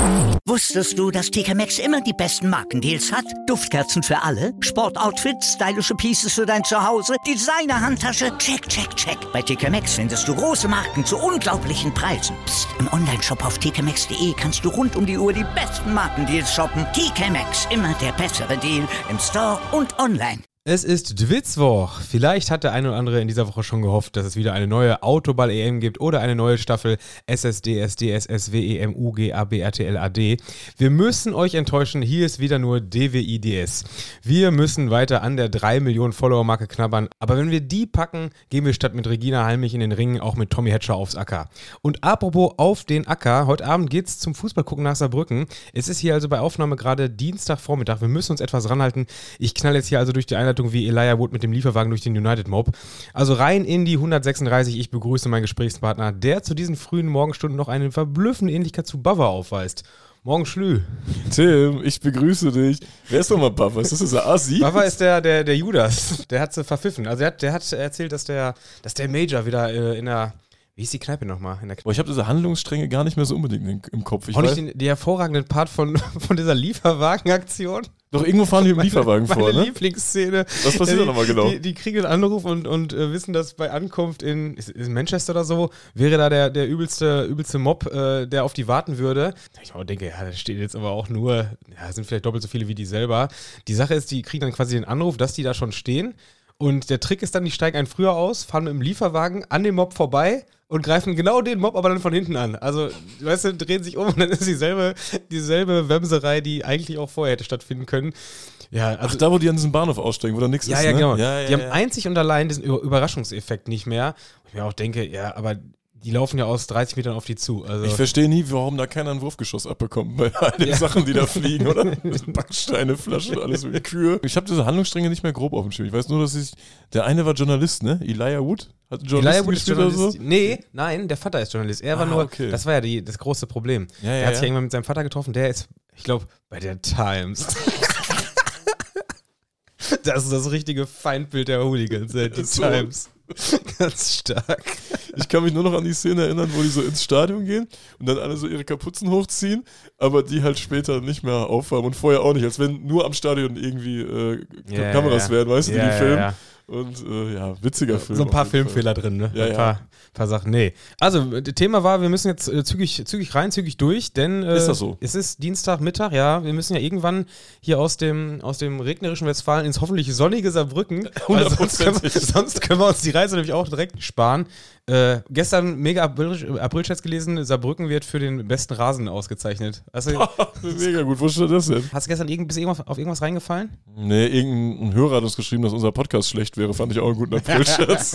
Wusstest du, dass TK Maxx immer die besten Markendeals hat? Duftkerzen für alle, Sportoutfits, stylische Pieces für dein Zuhause, Designer-Handtasche, check, check, check. Bei TK Maxx findest du große Marken zu unglaublichen Preisen. Psst. Im Onlineshop auf tkmaxx.de kannst du rund um die Uhr die besten Markendeals shoppen. TK Maxx, immer der bessere Deal im Store und online. Es ist Dwitzwoch. Vielleicht hat der eine oder andere in dieser Woche schon gehofft, dass es wieder eine neue Autoball-EM gibt oder eine neue Staffel SSDSDSSWEMUGABRTLAD. Wir müssen euch enttäuschen, hier ist wieder nur DWIDS. Wir müssen weiter an der 3 Millionen Follower-Marke knabbern, aber wenn wir die packen, gehen wir statt mit Regina Halmich in den Ring auch mit Tommy Hatcher aufs Acker. Und apropos auf den Acker, heute Abend geht's zum Fußballgucken nach Saarbrücken. Es ist hier also bei Aufnahme gerade Dienstagvormittag, wir müssen uns etwas ranhalten. Ich knall jetzt hier also durch die Einleitung wie Elijah Wood mit dem Lieferwagen durch den United Mob. Also rein in die 136. Ich begrüße meinen Gesprächspartner, der zu diesen frühen Morgenstunden noch eine verblüffende Ähnlichkeit zu Bava aufweist. Morgen Schlü. Tim, ich begrüße dich. Wer ist nochmal Bava? Ist das dieser Asi? Bava ist der Judas. Der hat sie verpfiffen. Also der hat erzählt, dass der Major wieder in der... Wie ist die Kneipe nochmal? Ich habe diese Handlungsstränge gar nicht mehr so unbedingt im Kopf. Ich weiß nicht die hervorragenden Part von dieser Lieferwagen-Aktion. Doch, irgendwo fahren die im Lieferwagen vor, ne? Meine Lieblingsszene. Was passiert da nochmal genau? Die kriegen einen Anruf und wissen, dass bei Ankunft in Manchester oder so, wäre da der übelste Mob, der auf die warten würde. Ich denke, ja, da steht jetzt aber auch nur, sind vielleicht doppelt so viele wie die selber. Die Sache ist, die kriegen dann quasi den Anruf, dass die da schon stehen. Und der Trick ist dann, die steigen einen früher aus, fahren mit dem Lieferwagen an dem Mob vorbei und greifen genau den Mob aber dann von hinten an. Also, weißt du, drehen sich um und dann ist dieselbe Wemserei, die eigentlich auch vorher hätte stattfinden können. Ja, also, ach, da wo die an diesem Bahnhof aussteigen, wo da nichts ist, ja, ne? Genau. Die haben einzig und allein diesen Überraschungseffekt nicht mehr. Wo ich mir auch denke, ja, aber die laufen ja aus 30 Metern auf die zu. Also ich verstehe nie, warum da keiner ein Wurfgeschoss abbekommt bei all den Sachen, die da fliegen, oder? Backsteine, Flaschen, alles wie Kühe. Ich habe diese Handlungsstränge nicht mehr grob auf dem Schirm. Ich weiß nur, dass der eine war Journalist, ne? Elijah Wood? Hat Journalist gespielt oder so? Nein, der Vater ist Journalist. Er war nur, okay. Das war ja das große Problem. Er hat sich irgendwann mit seinem Vater getroffen, der ist, ich glaube, bei der Times. Das ist das richtige Feindbild der Hooligans, die Times. Ganz stark. Ich kann mich nur noch an die Szene erinnern, wo die so ins Stadion gehen und dann alle so ihre Kapuzen hochziehen, aber die halt später nicht mehr aufhaben und vorher auch nicht, als wenn nur am Stadion irgendwie Kameras wären, weißt du, die filmen. Ja. Und witziger Film. So ein paar Filmfehler drin, ne? Ja, ein paar Sachen. Nee. Also, das Thema war, wir müssen jetzt zügig rein, zügig durch, denn ist das so? Es ist Dienstagmittag, ja. Wir müssen ja irgendwann hier aus dem regnerischen Westfalen ins hoffentlich sonnige Saarbrücken. 100%. Sonst können wir uns die Reise nämlich auch direkt sparen. Gestern mega Aprilscherz gelesen, Saarbrücken wird für den besten Rasen ausgezeichnet. Mega gut, wo steht das denn? Hast du gestern auf irgendwas reingefallen? Nee, irgendein Hörer hat uns geschrieben, dass unser Podcast schlecht wäre. Fand ich auch einen guten Aprilscherz.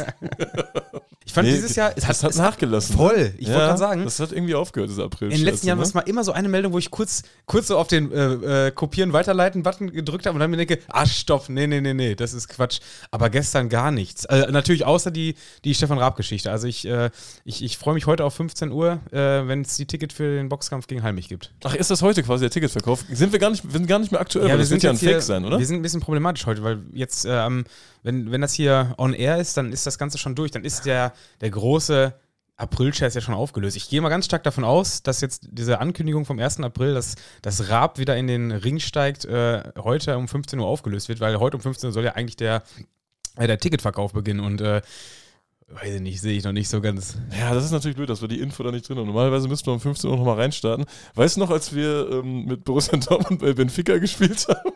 Ich fand dieses Jahr, es hat nachgelassen. Voll, ich wollte gerade sagen. Das hat irgendwie aufgehört, dieser Aprilscherz. In den letzten Jahren war es mal immer so eine Meldung, wo ich kurz so auf den Kopieren, Weiterleiten-Button gedrückt habe und dann mir denke, stopp, nee, das ist Quatsch. Aber gestern gar nichts. Natürlich außer die Stefan Raab-Geschichte. Also ich freue mich heute auf 15 Uhr, wenn es die Ticket für den Boxkampf gegen Halmich gibt. Ach, ist das heute quasi der Ticketverkauf? Wir sind gar nicht mehr aktuell, weil das wird ja ein Fake sein, oder? Wir sind ein bisschen problematisch heute, weil jetzt, wenn das hier on air ist, dann ist das Ganze schon durch. Dann ist der große Aprilscherz ja schon aufgelöst. Ich gehe mal ganz stark davon aus, dass jetzt diese Ankündigung vom 1. April, dass Raab wieder in den Ring steigt, heute um 15 Uhr aufgelöst wird, weil heute um 15 Uhr soll ja eigentlich der Ticketverkauf beginnen und weiß ich nicht, sehe ich noch nicht so ganz. Ja, das ist natürlich blöd, dass wir die Info da nicht drin haben. Normalerweise müssten wir um 15 Uhr nochmal reinstarten. Weißt du noch, als wir mit Borussia Dortmund bei Benfica gespielt haben?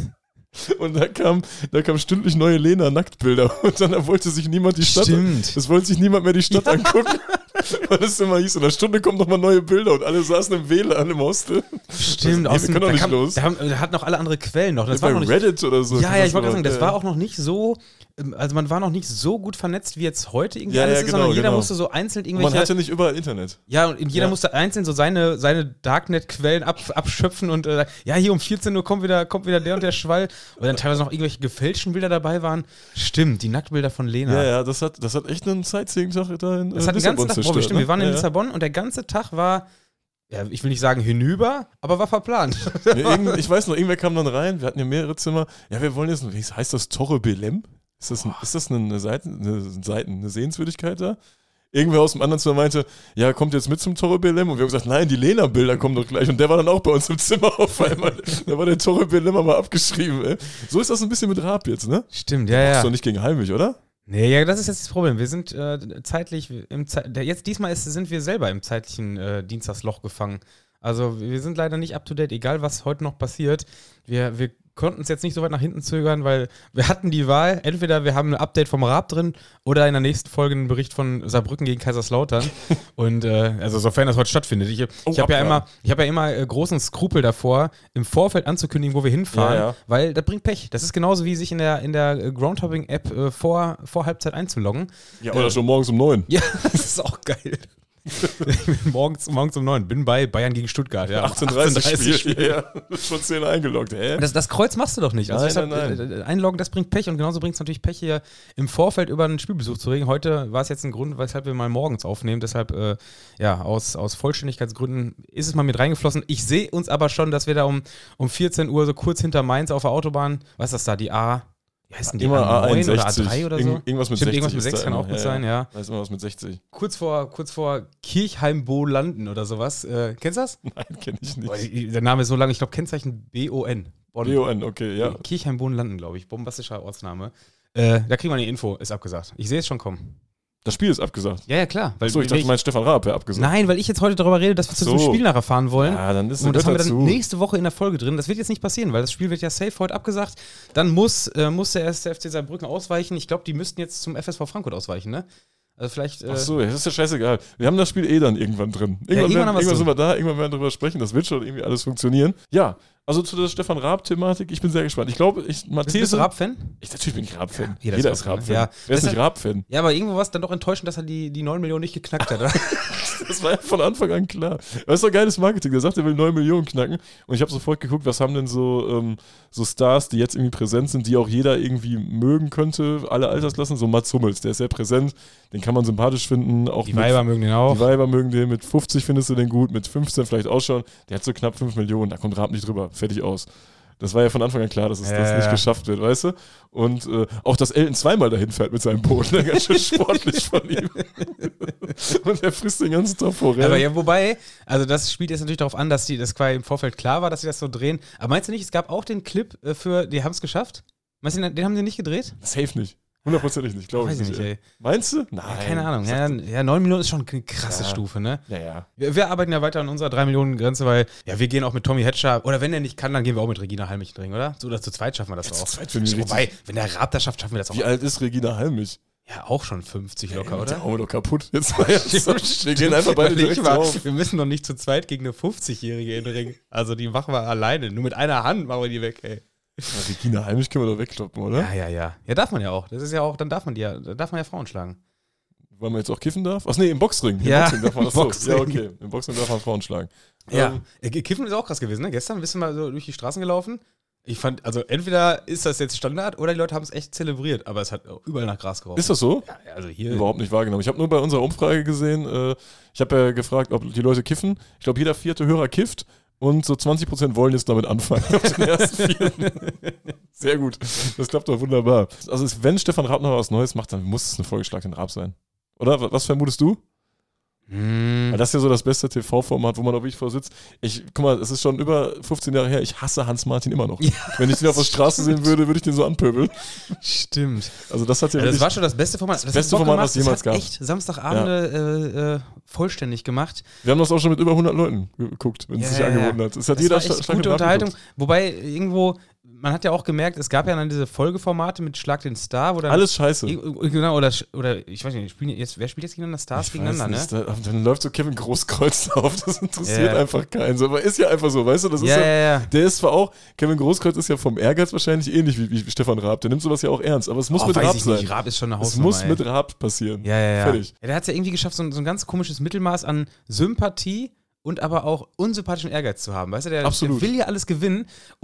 Und da kam stündlich neue Lena-Nacktbilder und dann wollte sich niemand die Stadt Es wollte sich niemand mehr die Stadt angucken. Weil es immer hieß, in einer Stunde kommen nochmal neue Bilder und alle saßen im WLAN im Hostel. Stimmt, wir können doch nicht los. Da hatten noch alle andere Quellen noch. Das war war noch nicht, Reddit oder so. Ja, ich wollte gerade sagen, das war auch noch nicht so, also man war noch nicht so gut vernetzt, wie jetzt heute irgendwie alles ist, sondern jeder musste so einzeln irgendwelche... Man hatte nicht überall Internet. Ja, und jeder musste einzeln so seine Darknet-Quellen abschöpfen und hier um 14 Uhr kommt wieder der und der Schwall. Und dann teilweise noch irgendwelche gefälschten Bilder dabei waren. Stimmt, die Nacktbilder von Lena. Ja, das hat echt einen Sightseeing-Tag da in das hat Lissabon zerstört. Stimmt, wir waren in Lissabon und der ganze Tag war, ich will nicht sagen hinüber, aber war verplant. Ich weiß noch, irgendwer kam dann rein, wir hatten ja mehrere Zimmer. Ja, wir wollen jetzt, wie heißt das, Torre Belém? Ist das eine Sehenswürdigkeit da? irgendwer aus dem anderen Zimmer meinte, ja, kommt jetzt mit zum Torre Belem? Und wir haben gesagt, nein, die Lena-Bilder kommen doch gleich. Und der war dann auch bei uns im Zimmer auf einmal. Da war der Torre Belem mal abgeschrieben, ey. So ist das ein bisschen mit Raab jetzt, ne? Stimmt, Du brauchst doch nicht gegen Heimich, oder? Nee, ja, das ist jetzt das Problem. Wir sind zeitlich, diesmal sind wir selber im zeitlichen Dienstagsloch gefangen. Also wir sind leider nicht up to date, egal was heute noch passiert. Wir konnten es jetzt nicht so weit nach hinten zögern, weil wir hatten die Wahl, entweder wir haben ein Update vom Raab drin oder in der nächsten Folge einen Bericht von Saarbrücken gegen Kaiserslautern. Und also sofern das heute stattfindet. Ich habe ja immer großen Skrupel davor, im Vorfeld anzukündigen, wo wir hinfahren, weil das bringt Pech. Das ist genauso wie sich in der Groundhopping-App vor Halbzeit einzuloggen. Ja, oder schon morgens um 9. Ja, das ist auch geil. Ich bin morgens um 9, bin bei Bayern gegen Stuttgart. Ja, 18:30 Spiel. Ja, schon 10 eingeloggt. Das Kreuz machst du doch nicht. Also Nein. Einloggen, das bringt Pech und genauso bringt es natürlich Pech, hier im Vorfeld über einen Spielbesuch zu reden. Heute war es jetzt ein Grund, weshalb wir mal morgens aufnehmen. Deshalb, aus Vollständigkeitsgründen ist es mal mit reingeflossen. Ich sehe uns aber schon, dass wir da um 14 Uhr so kurz hinter Mainz auf der Autobahn, was ist das da, die A... Wie heißt denn die? Immer A9 A61 oder A3 oder so? Irgendwas mit 60. Irgendwas mit 6 kann auch gut sein, ja. Da ist immer was mit 60. Kurz vor Kirchheim-Bo-Landen oder sowas. Kennst du das? Nein, kenne ich nicht. Boah, der Name ist so lang, ich glaube Kennzeichen BON. BON, okay, ja. Kirchheim-Bo-Landen, glaube ich. Bombastischer Ortsname. Da kriegen wir eine Info, ist abgesagt. Ich sehe es schon kommen. Das Spiel ist abgesagt. Ja, klar. Achso, ich dachte, du meinst Stefan Raab wäre abgesagt. Nein, weil ich jetzt heute darüber rede, dass wir zu diesem Spiel nachher fahren wollen. Ja, dann ist und das haben wir dann dazu. nächste Woche in der Folge drin. Das wird jetzt nicht passieren, weil das Spiel wird ja safe heute abgesagt. Dann muss der erste FC Saarbrücken ausweichen. Ich glaube, die müssten jetzt zum FSV Frankfurt ausweichen, ne? Also vielleicht. Achso, das ist ja scheißegal. Wir haben das Spiel dann irgendwann drin. Irgendwann sind wir da, irgendwann werden wir drüber sprechen. Das wird schon irgendwie alles funktionieren. Ja, also zu der Stefan Raab-Thematik, ich bin sehr gespannt. Ich glaube, Bist du Raab-Fan? Natürlich bin ich Raab-Fan. Ja, jeder ist Raab-Fan. Ja. Wer ist nicht Raab-Fan? Ja, aber irgendwo war es dann doch enttäuschend, dass er die 9 Millionen nicht geknackt hat, oder? Das war ja von Anfang an klar. Das ist doch geiles Marketing. Der sagt, er will 9 Millionen knacken. Und ich habe sofort geguckt, was haben denn so Stars, die jetzt irgendwie präsent sind, die auch jeder irgendwie mögen könnte, alle Altersklassen. So Mats Hummels, der ist sehr präsent. Den kann man sympathisch finden. Auch die Weiber mögen den auch. Die Weiber mögen den. Mit 50 findest du den gut, mit 15 vielleicht auch schon. Der hat so knapp 5 Millionen. Da kommt Raab nicht drüber. Fertig aus. Das war ja von Anfang an klar, dass das nicht geschafft wird, weißt du? Und auch, dass Elton zweimal dahin fährt mit seinem Boot, ganz schön sportlich von ihm. Und er frisst den ganzen Tag Forellen. Aber ja, wobei, also das spielt jetzt natürlich darauf an, dass das quasi im Vorfeld klar war, dass sie das so drehen. Aber meinst du nicht, es gab auch den Clip die haben es geschafft? Meinst du, den haben sie nicht gedreht? Safe nicht. 100%ig nicht, glaube ich. Weiß ich nicht, ey. Meinst du? Nein. Ja, keine Ahnung. Ja, 9 Millionen ist schon eine krasse Stufe, ne? Ja. Wir arbeiten ja weiter an unserer 3-Millionen-Grenze, weil wir gehen auch mit Tommy Hetscher, oder wenn er nicht kann, dann gehen wir auch mit Regina Halmich in den Ring, oder? Oder zu zweit schaffen wir das auch. Wobei, wenn der Raab das schafft, schaffen wir das auch. Wie alt ist Regina Halmich? Ja, auch schon 50 locker, oder? Ja, auch doch kaputt. Jetzt mal wir gehen einfach beide direkt drauf. Wir müssen doch nicht zu zweit gegen eine 50-Jährige in den Ring. Also die machen wir alleine. Nur mit einer Hand machen wir die weg, ey. Ja, Regina Halmich können wir doch wegkloppen, oder? Ja. Ja, darf man ja auch. Das ist ja auch, dann darf man ja Frauen schlagen. Weil man jetzt auch kiffen darf? Ach nee, im Boxring. Boxring darf man das so. Ja, okay. Im Boxring darf man Frauen schlagen. Ja. Kiffen ist auch krass gewesen, ne? Gestern bist du mal so durch die Straßen gelaufen. Ich fand, also entweder ist das jetzt Standard oder die Leute haben es echt zelebriert, aber es hat überall nach Gras gerochen. Ist das so? Ja, also hier. Überhaupt nicht wahrgenommen. Ich habe nur bei unserer Umfrage gesehen, ich habe ja gefragt, ob die Leute kiffen. Ich glaube, jeder 4. Hörer kifft. Und so 20% wollen jetzt damit anfangen. Auf den ersten 4. Sehr gut. Das klappt doch wunderbar. Also wenn Stefan Raab noch was Neues macht, dann muss es eine vollgeschlagene Raab sein. Oder? Was vermutest du? Weil das ist ja so das beste TV-Format, wo man auch wirklich vor sitzt. Guck mal, es ist schon über 15 Jahre her, ich hasse Hans-Martin immer noch. Ja, wenn ich den auf der Straße sehen würde, würde ich den so anpöbeln. Stimmt. Also das hat ja das war schon das beste Format. Das beste Format, was es jemals gab. Echt Samstagabende vollständig gemacht. Wir haben das auch schon mit über 100 Leuten geguckt, wenn es sich angeboten hat. Es hat jeder echt gute Unterhaltung. Wobei irgendwo, man hat ja auch gemerkt, es gab ja dann diese Folgeformate mit Schlag den Star. Wo dann alles scheiße. Genau, oder ich weiß nicht, wer spielt jetzt gegeneinander? Stars gegeneinander, ne? Dann läuft so Kevin Großkreuz auf, das interessiert einfach keinen. So, aber ist ja einfach so, weißt du? Das ist der ist zwar auch, Kevin Großkreuz ist ja vom Ehrgeiz wahrscheinlich ähnlich wie Stefan Raab, der nimmt sowas ja auch ernst, aber es muss mit Raab sein. Raab ist schon eine Hausnummer. Es muss mit Raab passieren. Ja. Fertig. Ja, der hat es ja irgendwie geschafft, so ein ganz komisches Mittelmaß an Sympathie und aber auch unsympathischen Ehrgeiz zu haben. Weißt du, der will ja alles gewinnen und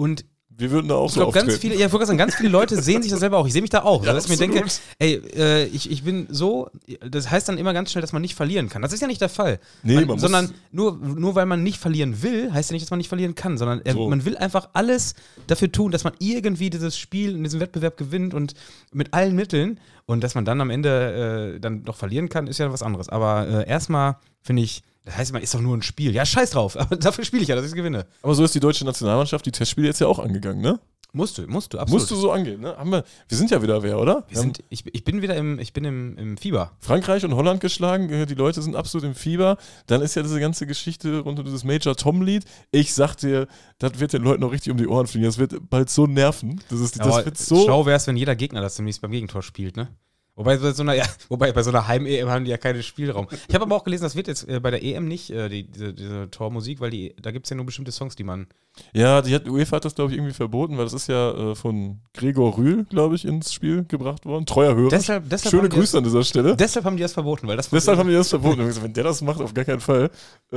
wir würden da auch Ich so glaube, auftreten. ganz viele Leute sehen sich das selber auch. Ich sehe mich da auch. Ja, dass ich mir denke, absolut. ich bin so, das heißt dann immer ganz schnell, dass man nicht verlieren kann. Das ist ja nicht der Fall. Nee, Sondern nur weil man nicht verlieren will, heißt ja nicht, dass man nicht verlieren kann, sondern man will einfach alles dafür tun, dass man irgendwie dieses Spiel in diesem Wettbewerb gewinnt und mit allen Mitteln. Und dass man dann am Ende dann doch verlieren kann, ist ja was anderes. Aber erstmal finde ich, das heißt immer, ist doch nur ein Spiel. Ja, scheiß drauf, aber dafür spiele ich ja, dass ich gewinne. Aber so ist die deutsche Nationalmannschaft die Testspiele jetzt ja auch angegangen, ne? Musst du, absolut. Musst du so angehen, ne? Wir sind ja wieder wer, oder? Ich bin wieder im Fieber. Frankreich und Holland geschlagen, die Leute sind absolut im Fieber. Dann ist ja diese ganze Geschichte rund um dieses Major Tom-Lied. Ich sag dir, das wird den Leuten noch richtig um die Ohren fliegen. Das wird bald so nerven. Das wird so. Schlau wäre es, wenn jeder Gegner das demnächst beim Gegentor spielt, ne? Wobei bei so einer Heim-EM haben die ja keinen Spielraum. Ich habe aber auch gelesen, das wird jetzt bei der EM nicht diese Tormusik, weil da gibt es ja nur bestimmte Songs, die man. Ja, UEFA hat das, glaube ich, irgendwie verboten, weil das ist ja von Gregor Rühl, glaube ich, ins Spiel gebracht worden. Treuer Hörer. Deshalb Schöne Grüße an dieser Stelle. Deshalb haben die das verboten, weil das. Deshalb haben die das verboten. Wenn der das macht, auf gar keinen Fall.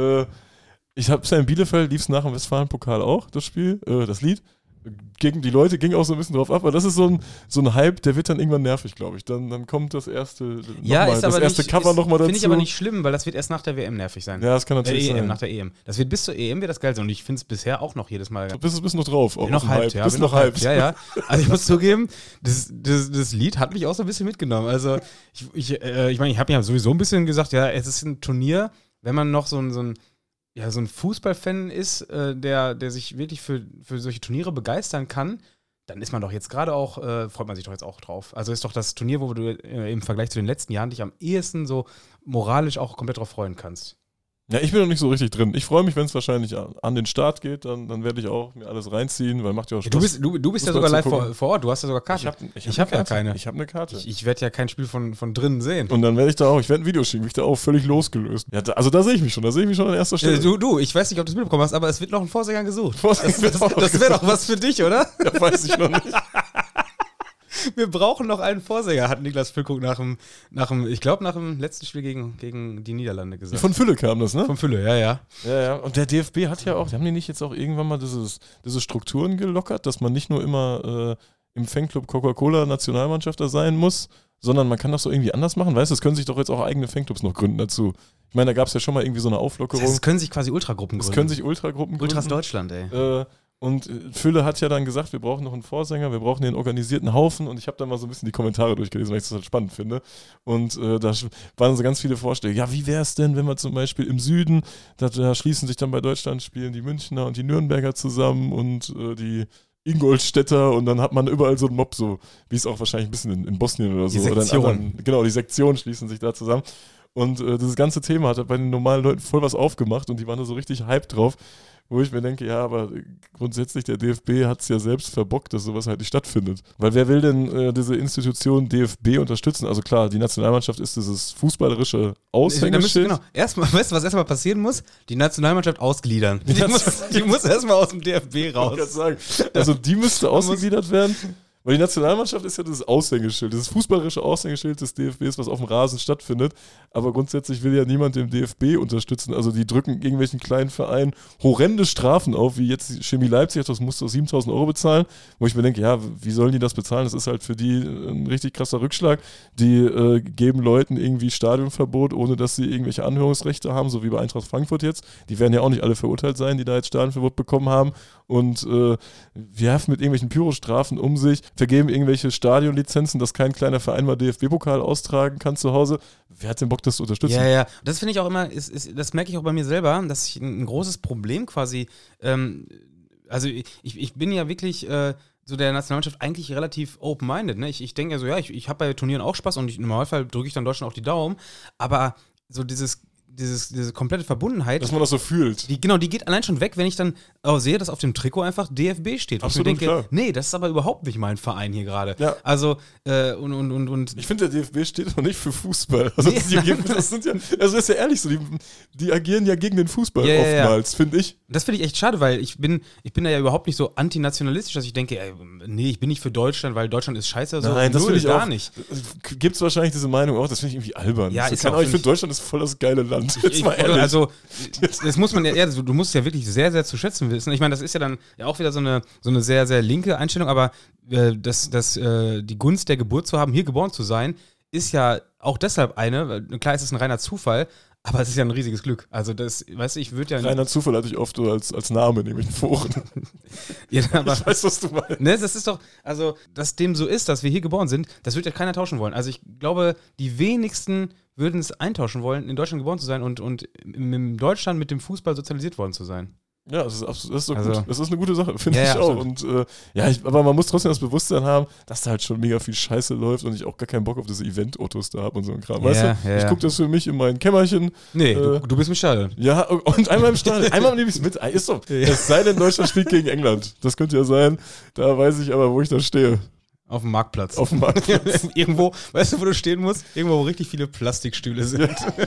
Ich habe es ja in Bielefeld, lief es nach dem Westfalen-Pokal auch, das Spiel, das Lied. Die Leute gingen auch so ein bisschen drauf ab, aber das ist so ein Hype, der wird dann irgendwann nervig, glaube ich. Dann kommt das erste Cover nochmal dazu. Finde ich aber nicht schlimm, weil das wird erst nach der WM nervig sein. Ja, das kann natürlich sein. Nach der EM. Das wird bis zur EM wird das geil sein und ich finde es bisher auch noch jedes Mal. Du bist noch drauf. Bin noch hyped, ja. Bist noch hyped. Ja. Also ich muss zugeben, das Lied hat mich auch so ein bisschen mitgenommen. Also ich meine, ich habe ja sowieso ein bisschen gesagt, ja, es ist ein Turnier, wenn man noch so ein Fußballfan ist, der sich wirklich für solche Turniere begeistern kann, dann ist man doch jetzt gerade auch, freut man sich doch jetzt auch drauf. Also ist doch das Turnier, wo du im Vergleich zu den letzten Jahren dich am ehesten so moralisch auch komplett drauf freuen kannst. Ja, ich bin noch nicht so richtig drin. Ich freue mich, wenn es wahrscheinlich an den Start geht, dann werde ich auch mir alles reinziehen, weil macht ja auch Spaß. Du bist ja sogar live vor Ort, du hast ja sogar Karte. Ich hab ja keine. Ich habe eine Karte. Ich werde ja kein Spiel von drinnen sehen. Und dann werde ich ein Video schicken, mich da auch völlig losgelöst. Ja, also da sehe ich mich schon an erster Stelle. Ich weiß nicht, ob du es mitbekommen hast, aber es wird noch ein Vorsänger gesucht. Das wäre doch was für dich, oder? Ja, weiß ich noch nicht. Wir brauchen noch einen Vorsänger, hat Niklas Füllkrug nach dem letzten Spiel gegen die Niederlande gesagt. Von Fülle kam das, ne? Von Fülle, ja. Ja. Und der DFB hat ja auch, haben die nicht jetzt auch irgendwann mal diese Strukturen gelockert, dass man nicht nur immer im Fanclub Coca-Cola Nationalmannschaft da sein muss, sondern man kann das so irgendwie anders machen. Weißt du, es können sich doch jetzt auch eigene Fanclubs noch gründen dazu. Ich meine, da gab es ja schon mal irgendwie so eine Auflockerung. Es können sich quasi Ultragruppen gründen. Ultras Deutschland, ey. Und Fülle hat ja dann gesagt, wir brauchen noch einen Vorsänger, wir brauchen den organisierten Haufen und ich habe dann mal so ein bisschen die Kommentare durchgelesen, weil ich das halt spannend finde. Und da waren so ganz viele Vorschläge. Ja, wie wäre es denn, wenn wir zum Beispiel im Süden, da schließen sich dann bei Deutschland spielen die Münchner und die Nürnberger zusammen und die Ingolstädter und dann hat man überall so einen Mob, so wie es auch wahrscheinlich ein bisschen in Bosnien oder so. Die Sektion. Genau, die Sektionen schließen sich da zusammen. Und dieses ganze Thema hat bei den normalen Leuten voll was aufgemacht und die waren da so richtig hyped drauf. Wo ich mir denke, ja, aber grundsätzlich der DFB hat es ja selbst verbockt, dass sowas halt nicht stattfindet. Weil wer will denn diese Institution DFB unterstützen? Also klar, die Nationalmannschaft ist dieses fußballerische Aushängeschild. Genau. Weißt du, was erstmal passieren muss? Die Nationalmannschaft ausgliedern. Die muss erstmal aus dem DFB raus. Ich kann sagen, also die müsste ausgegliedert werden. Weil die Nationalmannschaft ist ja das Aushängeschild, das fußballerische Aushängeschild des DFBs, was auf dem Rasen stattfindet. Aber grundsätzlich will ja niemand den DFB unterstützen. Also die drücken irgendwelchen kleinen Vereinen horrende Strafen auf, wie jetzt Chemie Leipzig, das musste 7.000 € bezahlen. Wo ich mir denke, ja, wie sollen die das bezahlen? Das ist halt für die ein richtig krasser Rückschlag. Die geben Leuten irgendwie Stadionverbot, ohne dass sie irgendwelche Anhörungsrechte haben, so wie bei Eintracht Frankfurt jetzt. Die werden ja auch nicht alle verurteilt sein, die da jetzt Stadionverbot bekommen haben. Und werfen mit irgendwelchen Pyrostrafen um sich, vergeben irgendwelche Stadionlizenzen, dass kein kleiner Verein mal DFB-Pokal austragen kann zu Hause. Wer hat den Bock, das zu unterstützen? Ja. Das finde ich auch immer, das merke ich auch bei mir selber, dass ich ein großes Problem quasi, also ich bin ja wirklich so der Nationalmannschaft eigentlich relativ open-minded. Ne? Ich denke ja so, ich habe bei Turnieren auch Spaß und im Normalfall drücke ich dann Deutschland auch die Daumen, aber so diese komplette Verbundenheit. Dass man das so fühlt. Die geht allein schon weg, wenn ich dann sehe, dass auf dem Trikot einfach DFB steht. Absolut, und ich denke, klar. Nee, das ist aber überhaupt nicht mein Verein hier gerade. Ja. Also, und ich finde, der DFB steht noch nicht für Fußball. Also, das ist ja ehrlich so, die agieren ja gegen den Fußball oftmals, finde ich. Das finde ich echt schade, weil ich bin da ja überhaupt nicht so antinationalistisch, dass ich denke, ich bin nicht für Deutschland, weil Deutschland ist scheiße oder so. Nein, das finde ich gar auch nicht. Gibt es wahrscheinlich diese Meinung auch, das finde ich irgendwie albern. Ja, ich finde, Deutschland ist voll das geile Land. Jetzt mal ehrlich. Also, das muss man du musst es ja wirklich sehr, sehr zu schätzen trotzdem wissen, ich meine, das ist ja dann ja auch wieder so eine sehr, sehr linke Einstellung, aber die Gunst der Geburt zu haben, hier geboren zu sein, ist ja auch deshalb klar ist es ein reiner Zufall, aber es ist ja ein riesiges Glück. Also das, weißt du, ich würde ja... Reiner Zufall hatte ich oft so als Name, nämlich in Foren. Ja, aber, ich weiß, was du meinst. Ne, das ist doch, also, dass dem so ist, dass wir hier geboren sind, das wird ja keiner tauschen wollen. Also ich glaube, die wenigsten würden es eintauschen wollen, in Deutschland geboren zu sein und in Deutschland mit dem Fußball sozialisiert worden zu sein. Ja, das ist doch Also, gut. Das ist eine gute Sache, finde ich auch. absolut. Und aber man muss trotzdem das Bewusstsein haben, dass da halt schon mega viel Scheiße läuft und ich auch gar keinen Bock auf diese Event-Autos da habe und so ein Kram. Weißt du? Ich gucke das für mich in mein Kämmerchen. Nee, du bist im Stadion. Ja, und einmal im Stadion. Einmal nehme ich es mit. Ist doch. Es sei denn, Deutschland spielt gegen England. Das könnte ja sein. Da weiß ich aber, wo ich da stehe. Auf dem Marktplatz. Auf dem Marktplatz. Irgendwo, weißt du, wo du stehen musst? Irgendwo, wo richtig viele Plastikstühle sind.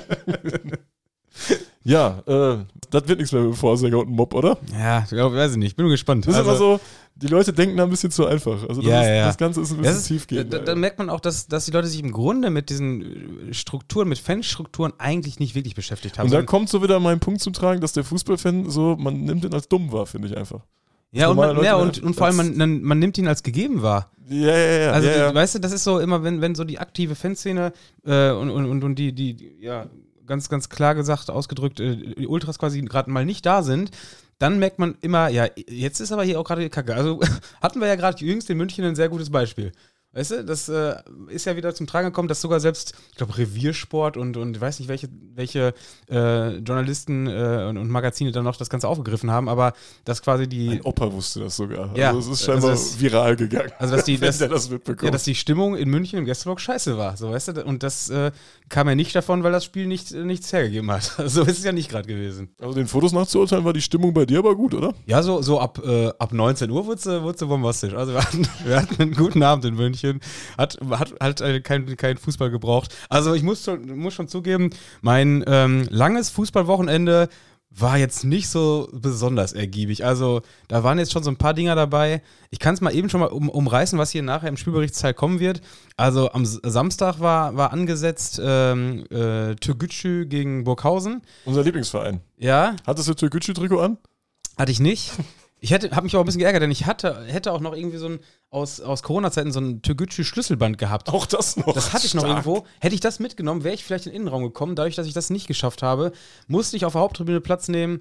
Ja, das wird nichts mehr mit dem Vorsänger und dem Mob, oder? Ja, weiß ich nicht. Bin gespannt. Das ist immer so, die Leute denken da ein bisschen zu einfach. Also das Ganze ist ein bisschen tiefgehend. Da merkt man auch, dass die Leute sich im Grunde mit diesen Strukturen, mit Fanstrukturen eigentlich nicht wirklich beschäftigt haben. Und da kommt so wieder mein Punkt zum Tragen, dass der Fußballfan so, man nimmt ihn als dumm wahr, finde ich einfach. Ja, und vor allem, man nimmt ihn als gegeben wahr. Ja. Also, weißt du, das ist so immer, wenn so die aktive Fanszene und die ganz, ganz klar gesagt, ausgedrückt, die Ultras quasi gerade mal nicht da sind, dann merkt man immer, ja, jetzt ist aber hier auch gerade die Kacke. Also hatten wir ja gerade jüngst in München ein sehr gutes Beispiel. Weißt du, das ist ja wieder zum Tragen gekommen, dass sogar selbst, ich glaube, Reviersport und ich weiß nicht, welche Journalisten und Magazine dann noch das Ganze aufgegriffen haben, aber dass quasi die... Mein Opa wusste das sogar. Ja, also es ist scheinbar viral gegangen. Also dass das mitbekommt. Ja, dass die Stimmung in München im Gästeblock scheiße war, so, weißt du, und das kam ja nicht davon, weil das Spiel nichts hergegeben hat. So ist es ja nicht gerade gewesen. Also den Fotos nachzuurteilen, war die Stimmung bei dir aber gut, oder? Ja, so ab 19 Uhr wurde sie bombastisch. Also wir hatten einen guten Abend in München. Hat kein Fußball gebraucht. Also ich muss schon zugeben, mein langes Fußballwochenende war jetzt nicht so besonders ergiebig. Also da waren jetzt schon so ein paar Dinger dabei. Ich kann es mal eben schon mal umreißen, was hier nachher im Spielberichtsteil kommen wird. Also am Samstag war angesetzt Türgücü gegen Burghausen. Unser Lieblingsverein. Ja. Hattest du Türgücü-Trikot an? Hatte ich nicht. Ich habe mich auch ein bisschen geärgert, denn ich hätte auch noch irgendwie so ein aus Corona-Zeiten so ein Türgücü-Schlüsselband gehabt. Auch das noch. Das hatte ich noch irgendwo. Hätte ich das mitgenommen, wäre ich vielleicht in den Innenraum gekommen. Dadurch, dass ich das nicht geschafft habe, musste ich auf der Haupttribüne Platz nehmen.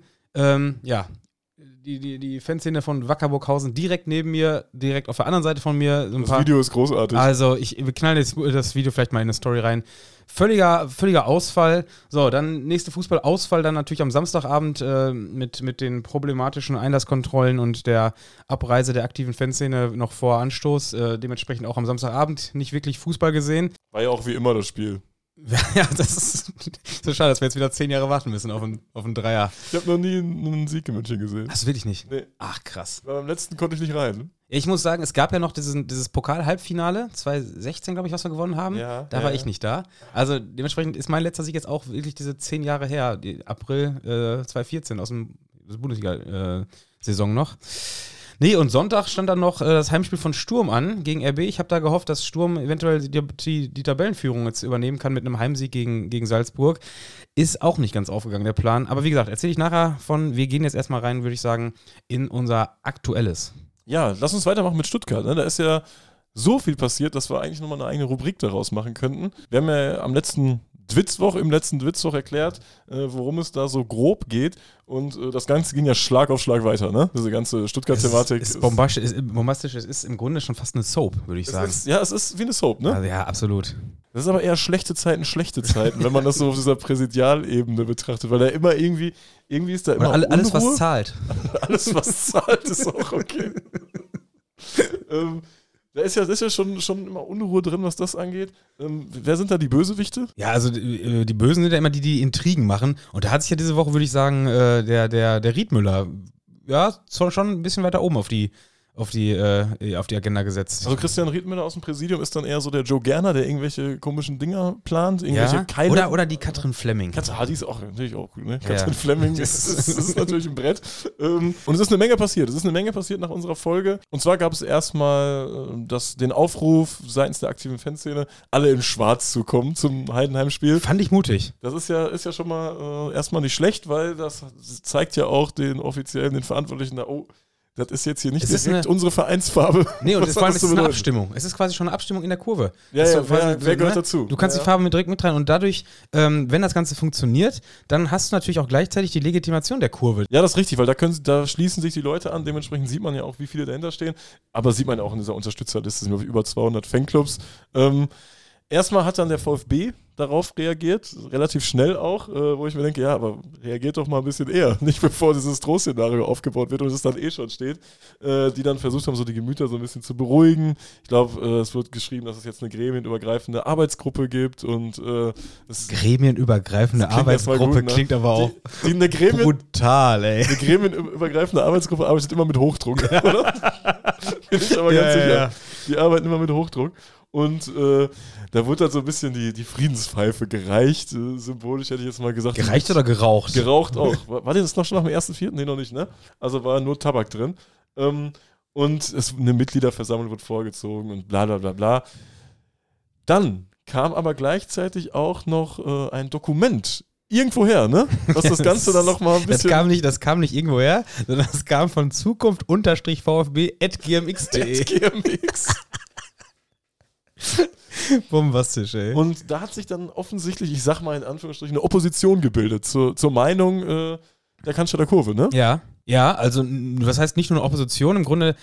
Die Fanszene von Wacker Burghausen direkt neben mir, direkt auf der anderen Seite von mir. Das Video ist großartig. Also, wir knallen das Video vielleicht mal in eine Story rein. Völliger Ausfall. So, dann nächste Fußballausfall dann natürlich am Samstagabend mit den problematischen Einlasskontrollen und der Abreise der aktiven Fanszene noch vor Anstoß. Dementsprechend auch am Samstagabend nicht wirklich Fußball gesehen. War ja auch wie immer das Spiel. Ja, das ist so schade, dass wir jetzt wieder 10 Jahre warten müssen auf einen Dreier. Ich habe noch nie einen Sieg in München gesehen. Hast du wirklich nicht? Nee. Ach, krass. Beim letzten konnte ich nicht rein. Ich muss sagen, es gab ja noch dieses Pokal-Halbfinale, 2016, glaube ich, was wir gewonnen haben. Ja, da war ich nicht da. Also dementsprechend ist mein letzter Sieg jetzt auch wirklich diese 10 Jahre her, April 2014 aus der Bundesliga-Saison noch. Nee, und Sonntag stand dann noch das Heimspiel von Sturm an gegen RB. Ich habe da gehofft, dass Sturm eventuell die Tabellenführung jetzt übernehmen kann mit einem Heimsieg gegen Salzburg. Ist auch nicht ganz aufgegangen, der Plan. Aber wie gesagt, erzähle ich nachher von. Wir gehen jetzt erstmal rein, würde ich sagen, in unser Aktuelles. Ja, lass uns weitermachen mit Stuttgart. Ne? Da ist ja so viel passiert, dass wir eigentlich nochmal eine eigene Rubrik daraus machen könnten. Wir haben ja im letzten Dwitzwoch erklärt, worum es da so grob geht. Und das Ganze ging ja Schlag auf Schlag weiter, ne? Diese ganze Stuttgart-Thematik. Es ist bombastisch, es ist im Grunde schon fast eine Soap, würde ich sagen. Es ist wie eine Soap, ne? Also, ja, absolut. Das ist aber eher schlechte Zeiten, wenn man das so auf dieser Präsidialebene betrachtet, weil da immer irgendwie ist da immer alles, was zahlt. Alles, was zahlt, ist auch okay. Da ist ja schon immer Unruhe drin, was das angeht. Wer sind da die Bösewichte? Ja, also die Bösen sind ja immer die Intrigen machen. Und da hat sich ja diese Woche, würde ich sagen, der Riedmüller, ja, schon ein bisschen weiter oben auf die auf die Agenda gesetzt. Also Christian Riedmüller aus dem Präsidium ist dann eher so der Joe Gerner, der irgendwelche komischen Dinger plant, irgendwelche Keile. Oder die Katrin Flemming. Die ist auch natürlich auch gut, ne? Katrin Flemming das ist natürlich ein Brett. Und es ist eine Menge passiert. Nach unserer Folge. Und zwar gab es erstmal den Aufruf seitens der aktiven Fanszene, alle in Schwarz zu kommen zum Heidenheim-Spiel. Fand ich mutig. Das ist ja schon mal erstmal nicht schlecht, weil das zeigt ja auch den Verantwortlichen da, das ist jetzt hier nicht direkt unsere Vereinsfarbe. Nee, und es ist eine Abstimmung. Es ist quasi schon eine Abstimmung in der Kurve. Wer gehört dazu? Du kannst die Farbe direkt mit rein und dadurch, wenn das Ganze funktioniert, dann hast du natürlich auch gleichzeitig die Legitimation der Kurve. Ja, das ist richtig, weil da schließen sich die Leute an, dementsprechend sieht man ja auch, wie viele dahinter stehen, aber sieht man ja auch in dieser Unterstützerliste, sind über 200 Fanclubs. Erstmal hat dann der VfB darauf reagiert, relativ schnell auch, wo ich mir denke, ja, aber reagiert doch mal ein bisschen eher, nicht bevor dieses Drohszenario aufgebaut wird und es dann schon steht, die dann versucht haben, so die Gemüter so ein bisschen zu beruhigen. Ich glaube, es wird geschrieben, dass es jetzt eine gremienübergreifende Arbeitsgruppe gibt und gremienübergreifende Arbeitsgruppe gut, ne? Klingt aber auch brutal, ey. Eine gremienübergreifende Arbeitsgruppe arbeitet immer mit Hochdruck, oder? Bin ich aber ganz sicher. Ja. Die arbeiten immer mit Hochdruck. Und da wurde halt so ein bisschen die Friedenspfeife gereicht, symbolisch hätte ich jetzt mal gesagt. Gereicht oder geraucht? Geraucht auch. War das noch schon nach dem 1.4.? Nee, noch nicht, ne? Also war nur Tabak drin. Und eine Mitgliederversammlung wird vorgezogen und bla bla bla bla. Dann kam aber gleichzeitig auch noch ein Dokument irgendwoher, ne? Was das Ganze dann nochmal ein bisschen... Das kam nicht irgendwoher, sondern das kam von Zukunft-VfB@gmx.de. @gmx. Bombastisch, ey. Und da hat sich dann offensichtlich, ich sag mal in Anführungsstrichen, eine Opposition gebildet zur Meinung der Cannstatter Kurve, ne? Ja, also was heißt nicht nur eine Opposition, im Grunde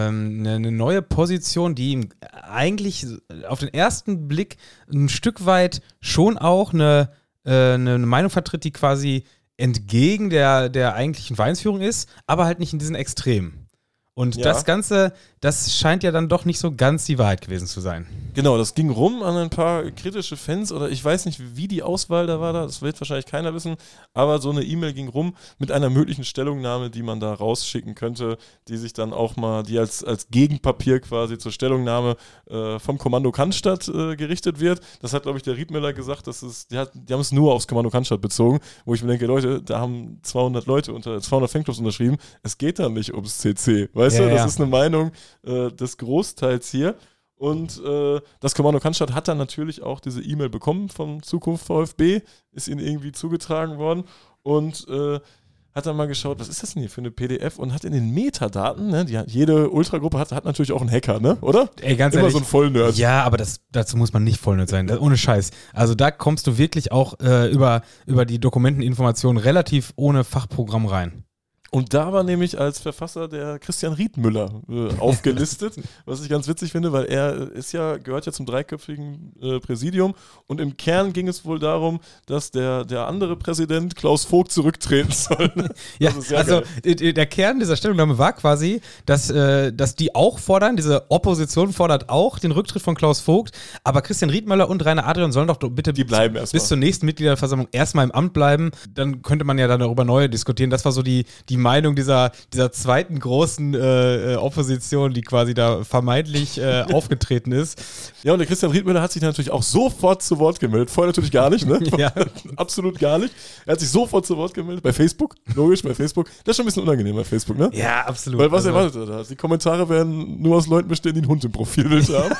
eine neue Position, die eigentlich auf den ersten Blick ein Stück weit schon auch eine Meinung vertritt, die quasi entgegen der eigentlichen Vereinsführung ist, aber halt nicht in diesen Extremen. Und das Ganze, das scheint ja dann doch nicht so ganz die Wahrheit gewesen zu sein. Genau, das ging rum an ein paar kritische Fans oder ich weiß nicht, wie die Auswahl da war, das wird wahrscheinlich keiner wissen, aber so eine E-Mail ging rum mit einer möglichen Stellungnahme, die man da rausschicken könnte, die sich dann auch mal, die als Gegenpapier quasi zur Stellungnahme vom Kommando Cannstatt gerichtet wird. Das hat, glaube ich, der Riedmüller gesagt, die haben es nur aufs Kommando Cannstatt bezogen, wo ich mir denke, Leute, da haben 200 Fanclubs unterschrieben, es geht da nicht ums CC, weißt du, das ist eine Meinung des Großteils hier. Und das Kommando Cannstatt hat dann natürlich auch diese E-Mail bekommen vom Zukunft VfB, ist ihnen irgendwie zugetragen worden und hat dann mal geschaut, was ist das denn hier für eine PDF und hat in den Metadaten, ne, jede Ultragruppe hat natürlich auch einen Hacker, ne, oder? Ey, ganz immer ehrlich, so ein Vollnerd. Ja, aber dazu muss man nicht Vollnerd sein, ohne Scheiß. Also da kommst du wirklich auch über die Dokumenteninformationen relativ ohne Fachprogramm rein. Und da war nämlich als Verfasser der Christian Riedmüller aufgelistet, was ich ganz witzig finde, weil er gehört ja zum dreiköpfigen Präsidium und im Kern ging es wohl darum, dass der andere Präsident Klaus Vogt zurücktreten soll. Ja, also der Kern dieser Stellungnahme war quasi, dass die auch fordern, diese Opposition fordert auch den Rücktritt von Klaus Vogt, aber Christian Riedmüller und Rainer Adrian sollen doch bitte bis zur nächsten Mitgliederversammlung erstmal im Amt bleiben, dann könnte man ja dann darüber neu diskutieren. Das war so die Meinung dieser zweiten großen Opposition, die quasi da vermeintlich aufgetreten ist. Ja, und der Christian Riedmüller hat sich natürlich auch sofort zu Wort gemeldet. Vorher natürlich gar nicht, ne? Ja. Absolut gar nicht. Er hat sich sofort zu Wort gemeldet. Bei Facebook, logisch, bei Facebook. Das ist schon ein bisschen unangenehm bei Facebook, ne? Ja, absolut. Weil was erwartet er da? Die Kommentare werden nur aus Leuten bestehen, die einen Hund im Profilbild haben.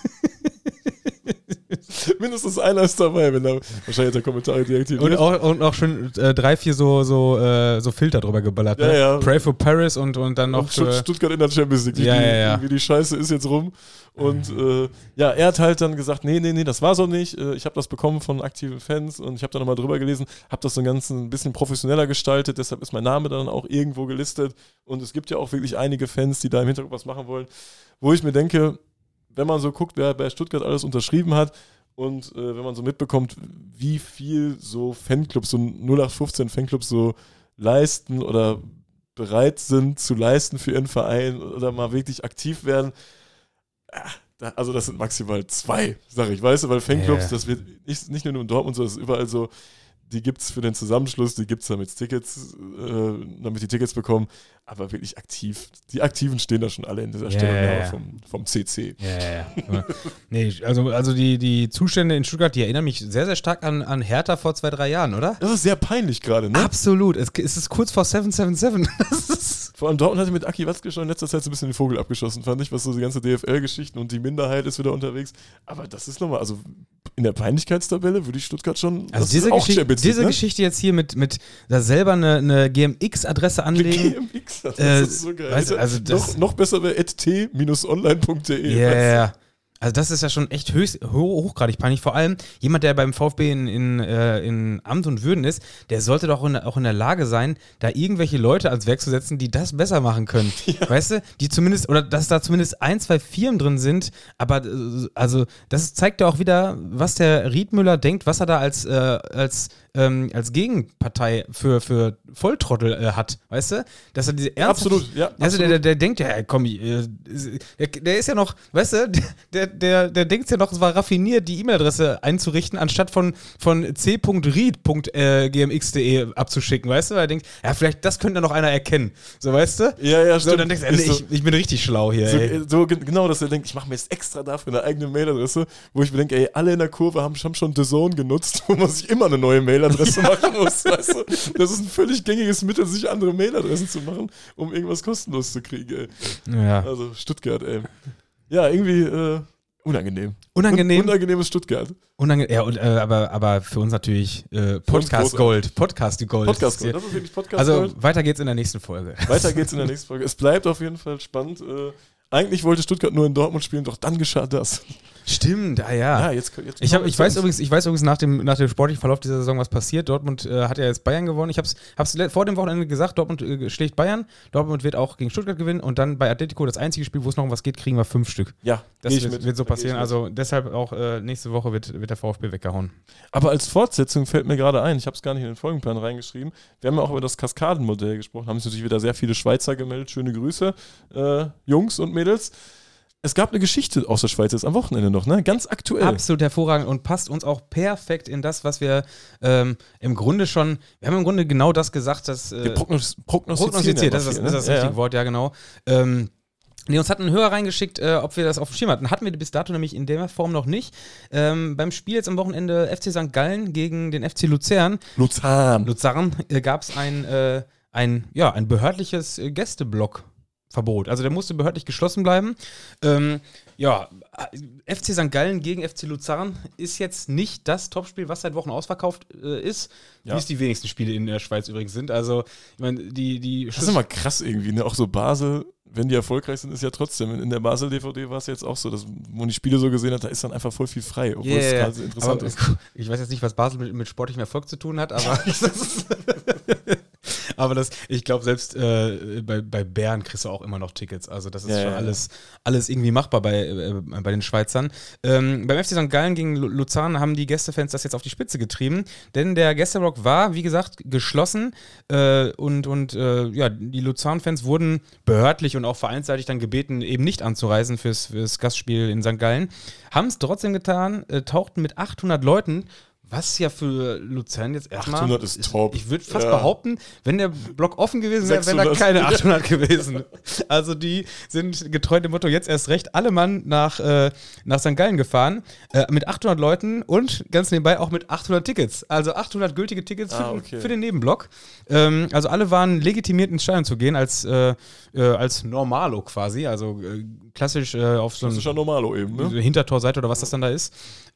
Mindestens einer ist dabei, wenn da wahrscheinlich der Kommentare deaktiviert. Und auch schon 3-4 so Filter drüber geballert. Ne? Ja. Pray for Paris und dann noch Stuttgart in der Champions League. Wie die Scheiße ist jetzt rum. Und er hat halt dann gesagt, nee, das war so nicht. Ich habe das bekommen von aktiven Fans und ich habe da nochmal drüber gelesen, habe das so ein bisschen professioneller gestaltet, deshalb ist mein Name dann auch irgendwo gelistet. Und es gibt ja auch wirklich einige Fans, die da im Hintergrund was machen wollen, wo ich mir denke, wenn man so guckt, wer bei Stuttgart alles unterschrieben hat und wenn man so mitbekommt, wie viel so Fanclubs, so 0815 Fanclubs so leisten oder bereit sind zu leisten für ihren Verein oder mal wirklich aktiv werden, also das sind maximal 2, sag ich, weißt du, weil Fanclubs, das wird nicht nur in Dortmund so, das ist überall so, die gibt es für den Zusammenschluss, die gibt es damit die Tickets bekommen, aber wirklich aktiv. Die Aktiven stehen da schon alle in dieser Stellungnahme vom CC. Ja. Nee, also die Zustände in Stuttgart, die erinnern mich sehr, sehr stark an Hertha vor 2-3 Jahren, oder? Das ist sehr peinlich gerade, ne? Absolut. Es ist kurz vor 777. Vor allem Dortmund hatte mit Aki Watzke schon in letzter Zeit so ein bisschen den Vogel abgeschossen, fand ich, was so die ganze DFL-Geschichten und die Minderheit ist wieder unterwegs. Aber das ist nochmal, also in der Peinlichkeitstabelle würde ich Stuttgart schon. Also diese Geschichte jetzt hier mit da selber eine GMX-Adresse anlegen. Das ist so geil. Also noch besser wäre t-online.de. Ja. Also das ist ja schon echt hochgradig peinlich. Vor allem jemand, der beim VfB in Amt und Würden ist, der sollte doch auch in der Lage sein, da irgendwelche Leute ans Werk zu setzen, die das besser machen können. Ja. Weißt du? Die zumindest, oder dass da zumindest 1, 2 Firmen drin sind, aber also das zeigt ja auch wieder, was der Riedmüller denkt, was er da als Gegenpartei für Volltrottel hat, weißt du? Dass er diese Absolut, ja. Also der denkt ja, komm, der ist ja noch, weißt du, der denkt ja noch, es war raffiniert, die E-Mail-Adresse einzurichten, anstatt von c.ried.gmx.de abzuschicken, weißt du? Weil er denkt, ja, vielleicht das könnte ja noch einer erkennen, so, weißt du? Ja, stimmt. So, dann denkst du, ich bin richtig schlau hier, genau, dass er denkt, ich mache mir jetzt extra dafür eine eigene Mailadresse, wo ich mir denke, alle in der Kurve haben schon The Zone genutzt, wo man sich immer eine neue Mailadresse machen muss, weißt du? Das ist ein völlig gängiges Mittel, sich andere Mailadressen zu machen, um irgendwas kostenlos zu kriegen, ey. Ja. Also Stuttgart, ey. Ja, irgendwie unangenehm. Unangenehmes Stuttgart. Aber für uns natürlich Podcast Gold. Podcast Gold, das ist wirklich Podcast Gold. Also weiter geht's in der nächsten Folge. Es bleibt auf jeden Fall spannend. Eigentlich wollte Stuttgart nur in Dortmund spielen, doch dann geschah das. Stimmt, ja. Jetzt ich weiß übrigens nach dem sportlichen Verlauf dieser Saison, was passiert. Dortmund hat ja jetzt Bayern gewonnen. Ich hab's vor dem Wochenende gesagt, Dortmund schlägt Bayern. Dortmund wird auch gegen Stuttgart gewinnen und dann bei Atletico, das einzige Spiel, wo es noch um was geht, kriegen wir 5 Stück. Ja, das wird so passieren. Also deshalb auch nächste Woche wird der VfB weggehauen. Aber als Fortsetzung fällt mir gerade ein, ich habe es gar nicht in den Folgenplan reingeschrieben, wir haben ja auch über das Kaskadenmodell gesprochen, haben sich natürlich wieder sehr viele Schweizer gemeldet. Schöne Grüße, Jungs und Mädels. Es gab eine Geschichte aus der Schweiz jetzt am Wochenende noch, ne? Ganz aktuell. Absolut hervorragend und passt uns auch perfekt in das, was wir im Grunde schon, wir haben im Grunde genau das gesagt, dass prognostiziert, das ist das richtige Wort, ja genau. Uns hat ein Hörer reingeschickt, ob wir das auf dem Schirm hatten. Hatten wir bis dato nämlich in der Form noch nicht. Beim Spiel jetzt am Wochenende FC St. Gallen gegen den FC Luzern gab es ein behördliches Gästeblock-Verbot. Also der musste behördlich geschlossen bleiben. FC St. Gallen gegen FC Luzern ist jetzt nicht das Topspiel, was seit Wochen ausverkauft ist, wie es die wenigsten Spiele in der Schweiz übrigens sind. Also, ich meine, das ist immer krass irgendwie, ne? Auch so Basel, wenn die erfolgreich sind, ist ja trotzdem. In der Basel-DVD war es jetzt auch so, dass man die Spiele so gesehen hat, da ist dann einfach voll viel frei, obwohl es gerade so interessant ist. Ich weiß jetzt nicht, was Basel mit sportlichem Erfolg zu tun hat, aber aber ich glaube, selbst bei Bern kriegst du auch immer noch Tickets. Also das ist schon alles irgendwie machbar bei den Schweizern. Beim FC St. Gallen gegen Luzern haben die Gästefans das jetzt auf die Spitze getrieben, denn der Gästeblock war, wie gesagt, geschlossen und die Luzern-Fans wurden behördlich und auch vereinsseitig dann gebeten, eben nicht anzureisen fürs Gastspiel in St. Gallen. Haben es trotzdem getan, tauchten mit 800 Leuten, was ja für Luzern jetzt erstmal 800 ist top. Ich würde fast behaupten, wenn der Block offen gewesen wäre, wären da keine 800 gewesen. Also die sind getreu dem Motto, jetzt erst recht, alle Mann nach St. Gallen gefahren, mit 800 Leuten und ganz nebenbei auch mit 800 Tickets. Also 800 gültige Tickets für den Nebenblock. Also alle waren legitimiert ins Stadion zu gehen als Normalo quasi, also klassisch auf so ein Normalo eben, ne? Hintertorseite oder was das dann da ist.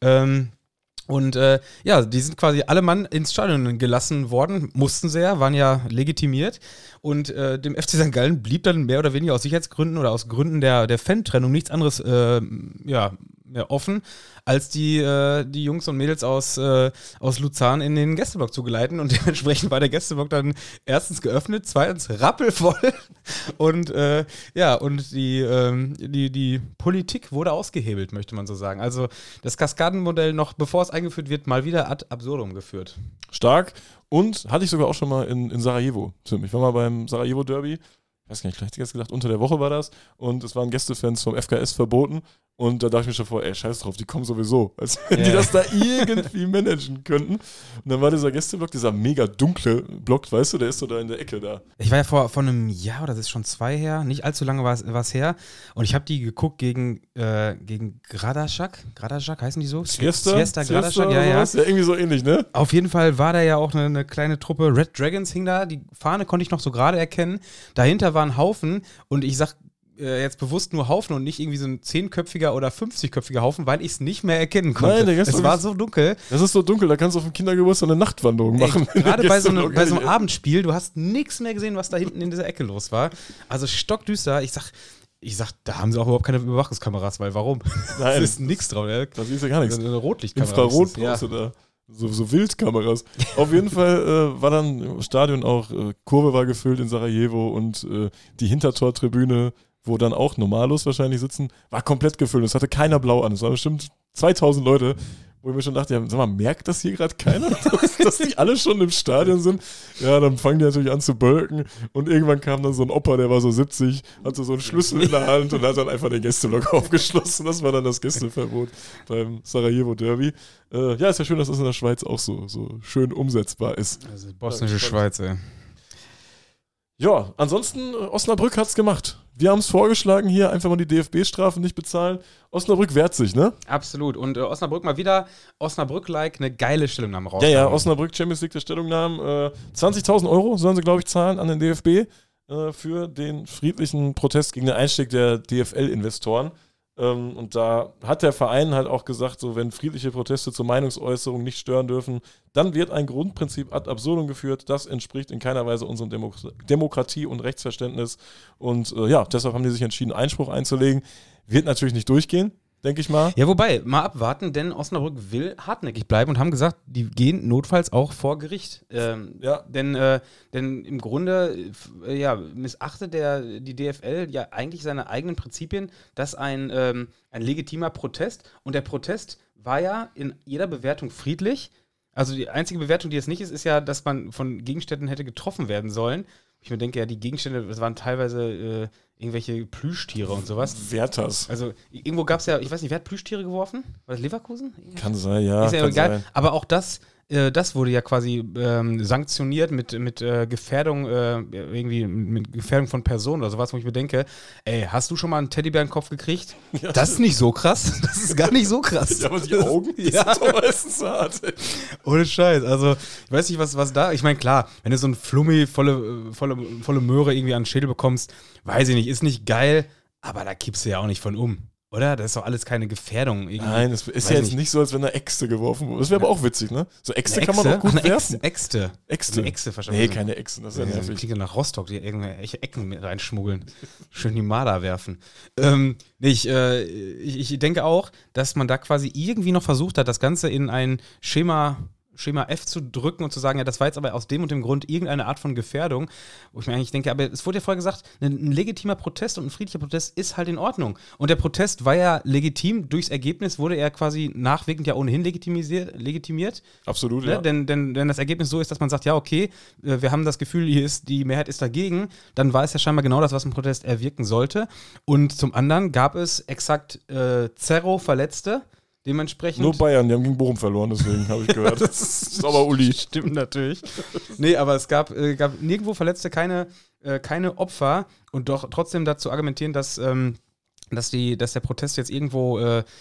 Die sind quasi alle Mann ins Stadion gelassen worden, mussten sie ja, waren ja legitimiert und dem FC St. Gallen blieb dann mehr oder weniger aus Sicherheitsgründen oder aus Gründen der Fan-Trennung nichts anderes mehr offen, als die Jungs und Mädels aus Luzern in den Gästeblock zu geleiten und dementsprechend war der Gästeblock dann erstens geöffnet, zweitens rappelvoll und die Politik wurde ausgehebelt, möchte man so sagen. Also das Kaskadenmodell noch, bevor es eingeführt wird, mal wieder ad absurdum geführt. Stark und hatte ich sogar auch schon mal in Sarajevo. Ich war mal beim Sarajevo-Derby. Ich weiß gar nicht, vielleicht jetzt gedacht, unter der Woche war das und es waren Gästefans vom FKS verboten Und da dachte ich mir schon vor, scheiß drauf, die kommen sowieso. Als wenn die das da irgendwie managen könnten. Und dann war dieser Gästeblock, dieser mega dunkle Block, weißt du, der ist so da in der Ecke da. Ich war ja vor einem Jahr, oder das ist schon 2 her, nicht allzu lange war es her. Und ich habe die geguckt gegen Gradaschack, heißen die so? Siesta Gradaschack, ja. Ist ja irgendwie so ähnlich, ne? Auf jeden Fall war da ja auch eine kleine Truppe, Red Dragons hing da, die Fahne konnte ich noch so gerade erkennen. Dahinter war ein Haufen und ich sag jetzt bewusst nur Haufen und nicht irgendwie so ein 10-köpfiger oder 50-köpfiger Haufen, weil ich es nicht mehr erkennen konnte. Nein, es war so dunkel. Das ist so dunkel, da kannst du auf dem Kindergeburtstag eine Nachtwanderung machen. Gerade bei so einem Abendspiel, du hast nichts mehr gesehen, was da hinten in dieser Ecke los war. Also stockdüster. Ich sag, da haben sie auch überhaupt keine Überwachungskameras, weil warum? Nein. Das ist nichts drauf. Da siehst du gar nichts. Eine Rotlichtkamera. Infrarot brauchst du da. So Wildkameras. Auf jeden Fall war dann im Stadion auch, Kurve war gefüllt in Sarajevo und die Hintertortribüne, wo dann auch Normalos wahrscheinlich sitzen, war komplett gefüllt. Es hatte keiner blau an. Es waren bestimmt 2000 Leute, wo ich mir schon dachte, ja, sag mal, merkt das hier gerade keiner, dass die alle schon im Stadion sind? Ja, dann fangen die natürlich an zu bölken und irgendwann kam dann so ein Opa, der war so 70, hatte so einen Schlüssel in der Hand und hat dann einfach den Gästeblock aufgeschlossen. Das war dann das Gästeverbot beim Sarajevo Derby. Ja, ist ja schön, dass das in der Schweiz auch so schön umsetzbar ist. Also bosnische Schweiz, ey. Ja, ansonsten, Osnabrück hat's gemacht. Wir haben es vorgeschlagen, hier einfach mal die DFB-Strafen nicht bezahlen. Osnabrück wehrt sich, ne? Absolut. Und Osnabrück mal wieder, Osnabrück-like, eine geile Stellungnahme raus. Ja, Osnabrück Champions League der Stellungnahmen. 20.000 Euro sollen sie, glaube ich, zahlen an den DFB für den friedlichen Protest gegen den Einstieg der DFL-Investoren. Und da hat der Verein halt auch gesagt, so wenn friedliche Proteste zur Meinungsäußerung nicht stören dürfen, dann wird ein Grundprinzip ad absurdum geführt. Das entspricht in keiner Weise unserem Demokratie- und Rechtsverständnis. Und deshalb haben die sich entschieden, Einspruch einzulegen. Wird natürlich nicht durchgehen, denke ich mal. Ja, wobei, mal abwarten, denn Osnabrück will hartnäckig bleiben und haben gesagt, die gehen notfalls auch vor Gericht. Denn im Grunde missachtet die DFL ja eigentlich seine eigenen Prinzipien, dass ein legitimer Protest, und der Protest war ja in jeder Bewertung friedlich. Also die einzige Bewertung, die es nicht ist, ist ja, dass man von Gegenständen hätte getroffen werden sollen. Ich mir denke, ja, die Gegenstände, das waren teilweise irgendwelche Plüschtiere und sowas. Werthers. Also irgendwo gab es ja, ich weiß nicht, wer hat Plüschtiere geworfen? War das Leverkusen? Kann sein, ja. Ist ja kann egal. sein. Aber auch das wurde ja quasi sanktioniert mit Gefährdung, irgendwie mit Gefährdung von Personen oder sowas, wo ich mir denke, ey, hast du schon mal einen Teddybärenkopf gekriegt? Ja, das ist nicht so krass. Das ist gar nicht so krass. Ja, aber die Augen, die sind doch meistens hart. Ohne Scheiß. Also, ich weiß nicht, was da. Ich meine, klar, wenn du so ein Flummi volle Möhre irgendwie an den Schädel bekommst, weiß ich nicht, ist nicht geil, aber da kippst du ja auch nicht von um. Oder? Das ist doch alles keine Gefährdung. Irgendwie. Nein, es ist ja jetzt nicht so, als wenn da Äxte geworfen wurden. Das wäre aber auch witzig, ne? So Äxte kann man auch gut werfen. Äxte. Äxte, verstanden. Nee, keine Äxte, das ist ja nervig. Klingt ja nach Rostock, die irgendwelche Ecken mit reinschmuggeln. Schön die Marder werfen. Ich denke auch, dass man da quasi irgendwie noch versucht hat, das Ganze in ein Schema F zu drücken und zu sagen, ja, das war jetzt aber aus dem und dem Grund irgendeine Art von Gefährdung, wo ich mir eigentlich denke, aber es wurde ja vorher gesagt, ein legitimer Protest und ein friedlicher Protest ist halt in Ordnung. Und der Protest war ja legitim, durchs Ergebnis wurde er quasi nachwirkend ja ohnehin legitimiert. Absolut, ne? ja. Denn das Ergebnis so ist, dass man sagt, ja, okay, wir haben das Gefühl, die Mehrheit ist dagegen, dann war es ja scheinbar genau das, was ein Protest erwirken sollte. Und zum anderen gab es exakt 0 Verletzte. Dementsprechend. Nur Bayern, die haben gegen Bochum verloren, deswegen habe ich gehört. Das ist aber Uli. Stimmt natürlich. Nee, aber es gab nirgendwo Verletzte, keine Opfer und doch trotzdem dazu argumentieren, dass der Protest jetzt irgendwo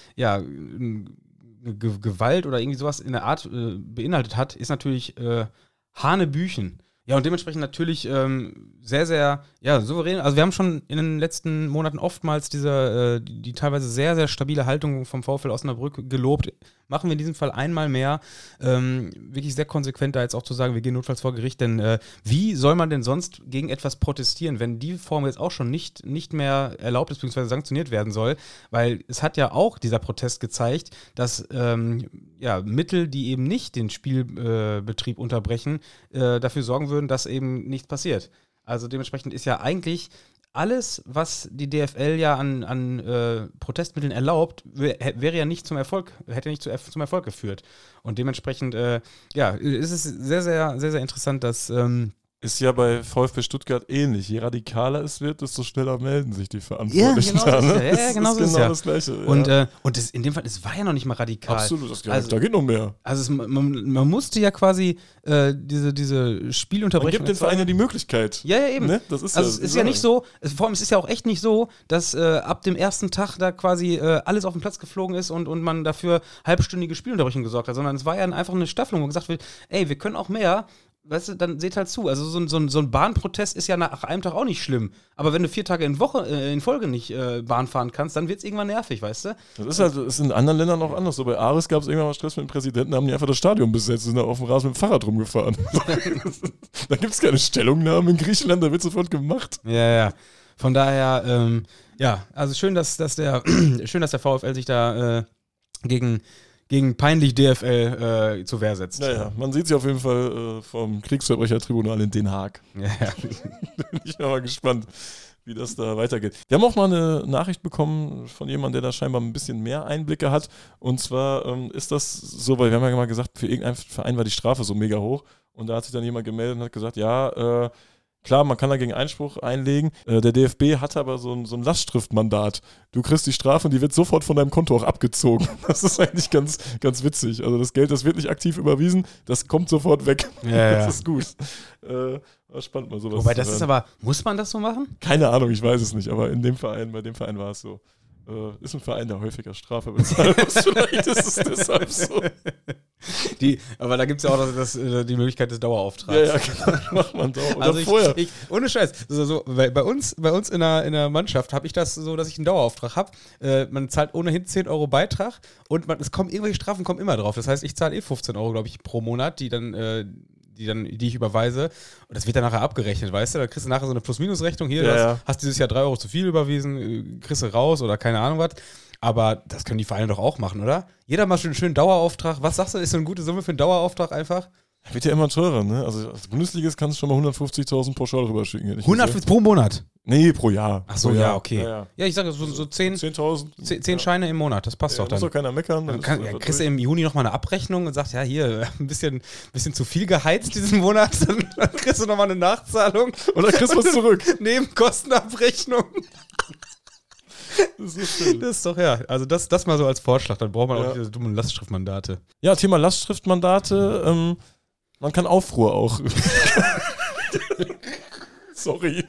Gewalt oder irgendwie sowas in der Art beinhaltet hat, ist natürlich Hanebüchen. Ja, und dementsprechend natürlich sehr, sehr souverän. Also wir haben schon in den letzten Monaten oftmals die teilweise sehr, sehr stabile Haltung vom VfL Osnabrück gelobt. Machen wir in diesem Fall einmal mehr. Wirklich sehr konsequent da jetzt auch zu sagen, wir gehen notfalls vor Gericht. Denn wie soll man denn sonst gegen etwas protestieren, wenn die Form jetzt auch schon nicht mehr erlaubt ist bzw. sanktioniert werden soll? Weil es hat ja auch dieser Protest gezeigt, dass Mittel, die eben nicht den Spielbetrieb unterbrechen, dafür sorgen würden, dass eben nichts passiert. Also dementsprechend ist ja eigentlich alles, was die DFL ja an Protestmitteln erlaubt, wäre ja nicht hätte nicht zum Erfolg geführt. Und dementsprechend, ist es sehr, sehr, sehr, sehr interessant, dass Ist ja bei VfB Stuttgart ähnlich. Je radikaler es wird, desto schneller melden sich die Verantwortlichen. Ja, genau, das ist genau das Gleiche. Ja. Und in dem Fall, es war ja noch nicht mal radikal. Absolut, da geht noch mehr. Also man musste ja quasi diese Spielunterbrechung... Man gibt den Verein ja die Möglichkeit. Ja, eben. Ne? Das ist also es ist ja nicht so, vor allem es ist ja auch echt nicht so, dass ab dem ersten Tag da quasi alles auf den Platz geflogen ist und man dafür halbstündige Spielunterbrechung gesorgt hat, sondern es war ja einfach eine Staffelung, wo gesagt wird, ey, wir können auch mehr... Weißt du, dann seht halt zu. Also so ein Bahnprotest ist ja nach einem Tag auch nicht schlimm. Aber wenn du 4 Tage in Folge nicht Bahn fahren kannst, dann wird es irgendwann nervig, weißt du? Das ist in anderen Ländern auch anders. So bei Aris gab es irgendwann mal Stress mit dem Präsidenten, da haben die einfach das Stadion besetzt und sind da auf dem Rasen mit dem Fahrrad rumgefahren. Da gibt es keine Stellungnahmen in Griechenland, da wird sofort gemacht. Ja. Von daher, also schön, dass der VfL sich da gegen peinlich DFL zur Wehr setzt. Naja, man sieht sich auf jeden Fall vom Kriegsverbrechertribunal in Den Haag. Ja. Bin ich mal gespannt, wie das da weitergeht. Wir haben auch mal eine Nachricht bekommen von jemandem, der da scheinbar ein bisschen mehr Einblicke hat. Und zwar ist das so, weil wir haben ja mal gesagt, für irgendeinen Verein war die Strafe so mega hoch. Und da hat sich dann jemand gemeldet und hat gesagt, ja, klar, man kann dagegen Einspruch einlegen. Der DFB hat aber so ein Lastschriftmandat. Du kriegst die Strafe und die wird sofort von deinem Konto auch abgezogen. Das ist eigentlich ganz, ganz witzig. Also das Geld, das wird nicht aktiv überwiesen, das kommt sofort weg. Ja. Das ist gut. War spannend mal sowas. Wobei, das ist aber, muss man das so machen? Keine Ahnung, ich weiß es nicht, aber bei dem Verein war es so. Ist ein Verein, der häufiger Strafe bezahlt muss. Vielleicht ist es deshalb so. Aber da gibt es ja auch die Möglichkeit des Dauerauftrags. Ja, genau. Macht man Dauer. Oder also vorher. Ohne Scheiß. Bei uns in der Mannschaft habe ich das so, dass ich einen Dauerauftrag habe. Man zahlt ohnehin 10 Euro Beitrag und irgendwelche Strafen kommen immer drauf. Das heißt, ich zahle 15 Euro, glaube ich, pro Monat, die ich überweise. Und das wird dann nachher abgerechnet, weißt du? Da kriegst du nachher so eine Plus-Minus-Rechnung. Hier, hast dieses Jahr 3 Euro zu viel überwiesen, kriegst du raus oder keine Ahnung was. Aber das können die Vereine doch auch machen, oder? Jeder macht einen schönen Dauerauftrag. Was sagst du, ist so eine gute Summe für einen Dauerauftrag einfach? Wird ja immer teurer, ne? Also als Bundesliga kannst du schon mal 150.000 pauschal rüberschicken. 150 pro Monat? Nee, pro Jahr. Ach so, pro ja, okay. Ja. Ja, ich sage so 10.000. 10 Scheine im Monat, das passt doch dann. Muss doch keiner meckern. Dann kriegst du im Juni nochmal eine Abrechnung und sagst, ja, hier, ein bisschen zu viel geheizt diesen Monat, dann kriegst du nochmal eine Nachzahlung. Oder kriegst du was zurück. Nebenkostenabrechnung. Das ist schön. Das ist doch, ja, also das mal so als Vorschlag, dann braucht man auch diese dummen Lastschriftmandate. Ja, Thema Lastschriftmandate, man kann Aufruhr auch. Sorry.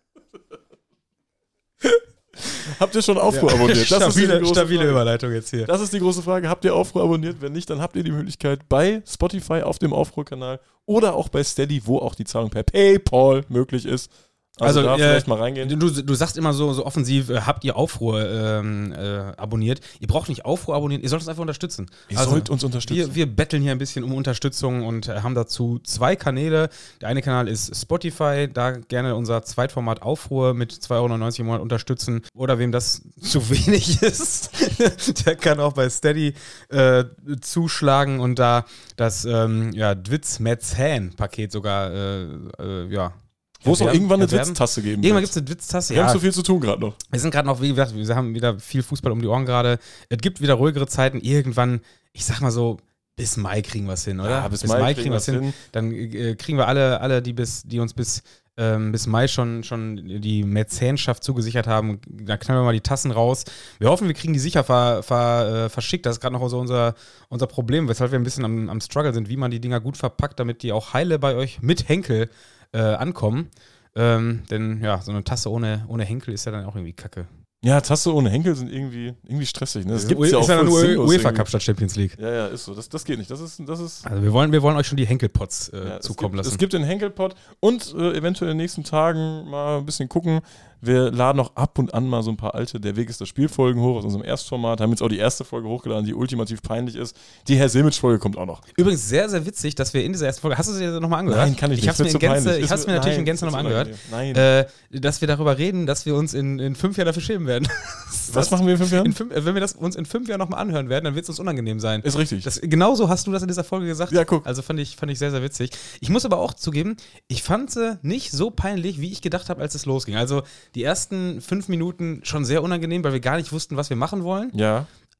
Habt ihr schon Aufruhr abonniert? Stabile Überleitung jetzt hier. Das ist die große Frage. Habt ihr Aufruhr abonniert? Wenn nicht, dann habt ihr die Möglichkeit bei Spotify auf dem Aufruhr-Kanal oder auch bei Steady, wo auch die Zahlung per PayPal möglich ist. Also da vielleicht mal reingehen. Du sagst immer so offensiv, habt ihr Aufruhr abonniert. Ihr braucht nicht Aufruhr abonnieren, ihr sollt uns einfach unterstützen. Ihr sollt uns unterstützen. Wir betteln hier ein bisschen um Unterstützung und haben dazu 2 Kanäle. Der eine Kanal ist Spotify, da gerne unser Zweitformat Aufruhr mit 2,99 Euro im Monat unterstützen. Oder wem das zu wenig ist, der kann auch bei Steady zuschlagen und da das Dwitz-Metz-Han-Paket sogar wo es auch irgendwann eine Dwitz-Tasse geben wird. Irgendwann gibt es eine Dwitz-Tasse, Wir haben so viel zu tun gerade noch. Wir sind gerade noch, wie gesagt, wir haben wieder viel Fußball um die Ohren gerade. Es gibt wieder ruhigere Zeiten. Irgendwann, ich sag mal so, bis Mai kriegen wir es hin, oder? Ja, bis Mai kriegen wir es hin. Dann kriegen wir alle die uns bis Mai schon die Mäzenschaft zugesichert haben. Da knallen wir mal die Tassen raus. Wir hoffen, wir kriegen die sicher verschickt. Das ist gerade noch so unser Problem, weshalb wir ein bisschen am Struggle sind, wie man die Dinger gut verpackt, damit die auch heile bei euch mit Henkel ankommen. Denn ja, so eine Tasse ohne Henkel ist ja dann auch irgendwie kacke. Ja, Tasse ohne Henkel sind irgendwie stressig. Ne? Das gibt es ja auch voll nur UEFA Cup statt Champions League. Ja, ist so. Das geht nicht. Das ist also wir wollen euch schon die Henkelpots zukommen lassen. Es gibt den Henkelpot und eventuell in den nächsten Tagen mal ein bisschen gucken. Wir laden auch ab und an mal so ein paar alte Der Weg ist das Spielfolgen hoch aus unserem Erstformat. Haben jetzt auch die erste Folge hochgeladen, die ultimativ peinlich ist. Die Herr Simic-Folge kommt auch noch. Übrigens sehr, sehr witzig, dass wir in dieser ersten Folge, hast du sie dir nochmal angehört? Nein, kann ich nicht. Ich habe es mir natürlich in Gänze nochmal angehört. Nein. Dass wir darüber reden, dass wir uns in 5 Jahren dafür schämen werden. Was machen wir in 5 Jahren? Wenn wir das uns in 5 Jahren nochmal anhören werden, dann wird es uns unangenehm sein. Ist richtig. Genauso hast du das in dieser Folge gesagt. Ja, guck. Also fand ich sehr, sehr witzig. Ich muss aber auch zugeben, ich fand sie nicht so peinlich, wie ich gedacht habe, als es losging. Also die ersten 5 Minuten schon sehr unangenehm, weil wir gar nicht wussten, was wir machen wollen. Ja.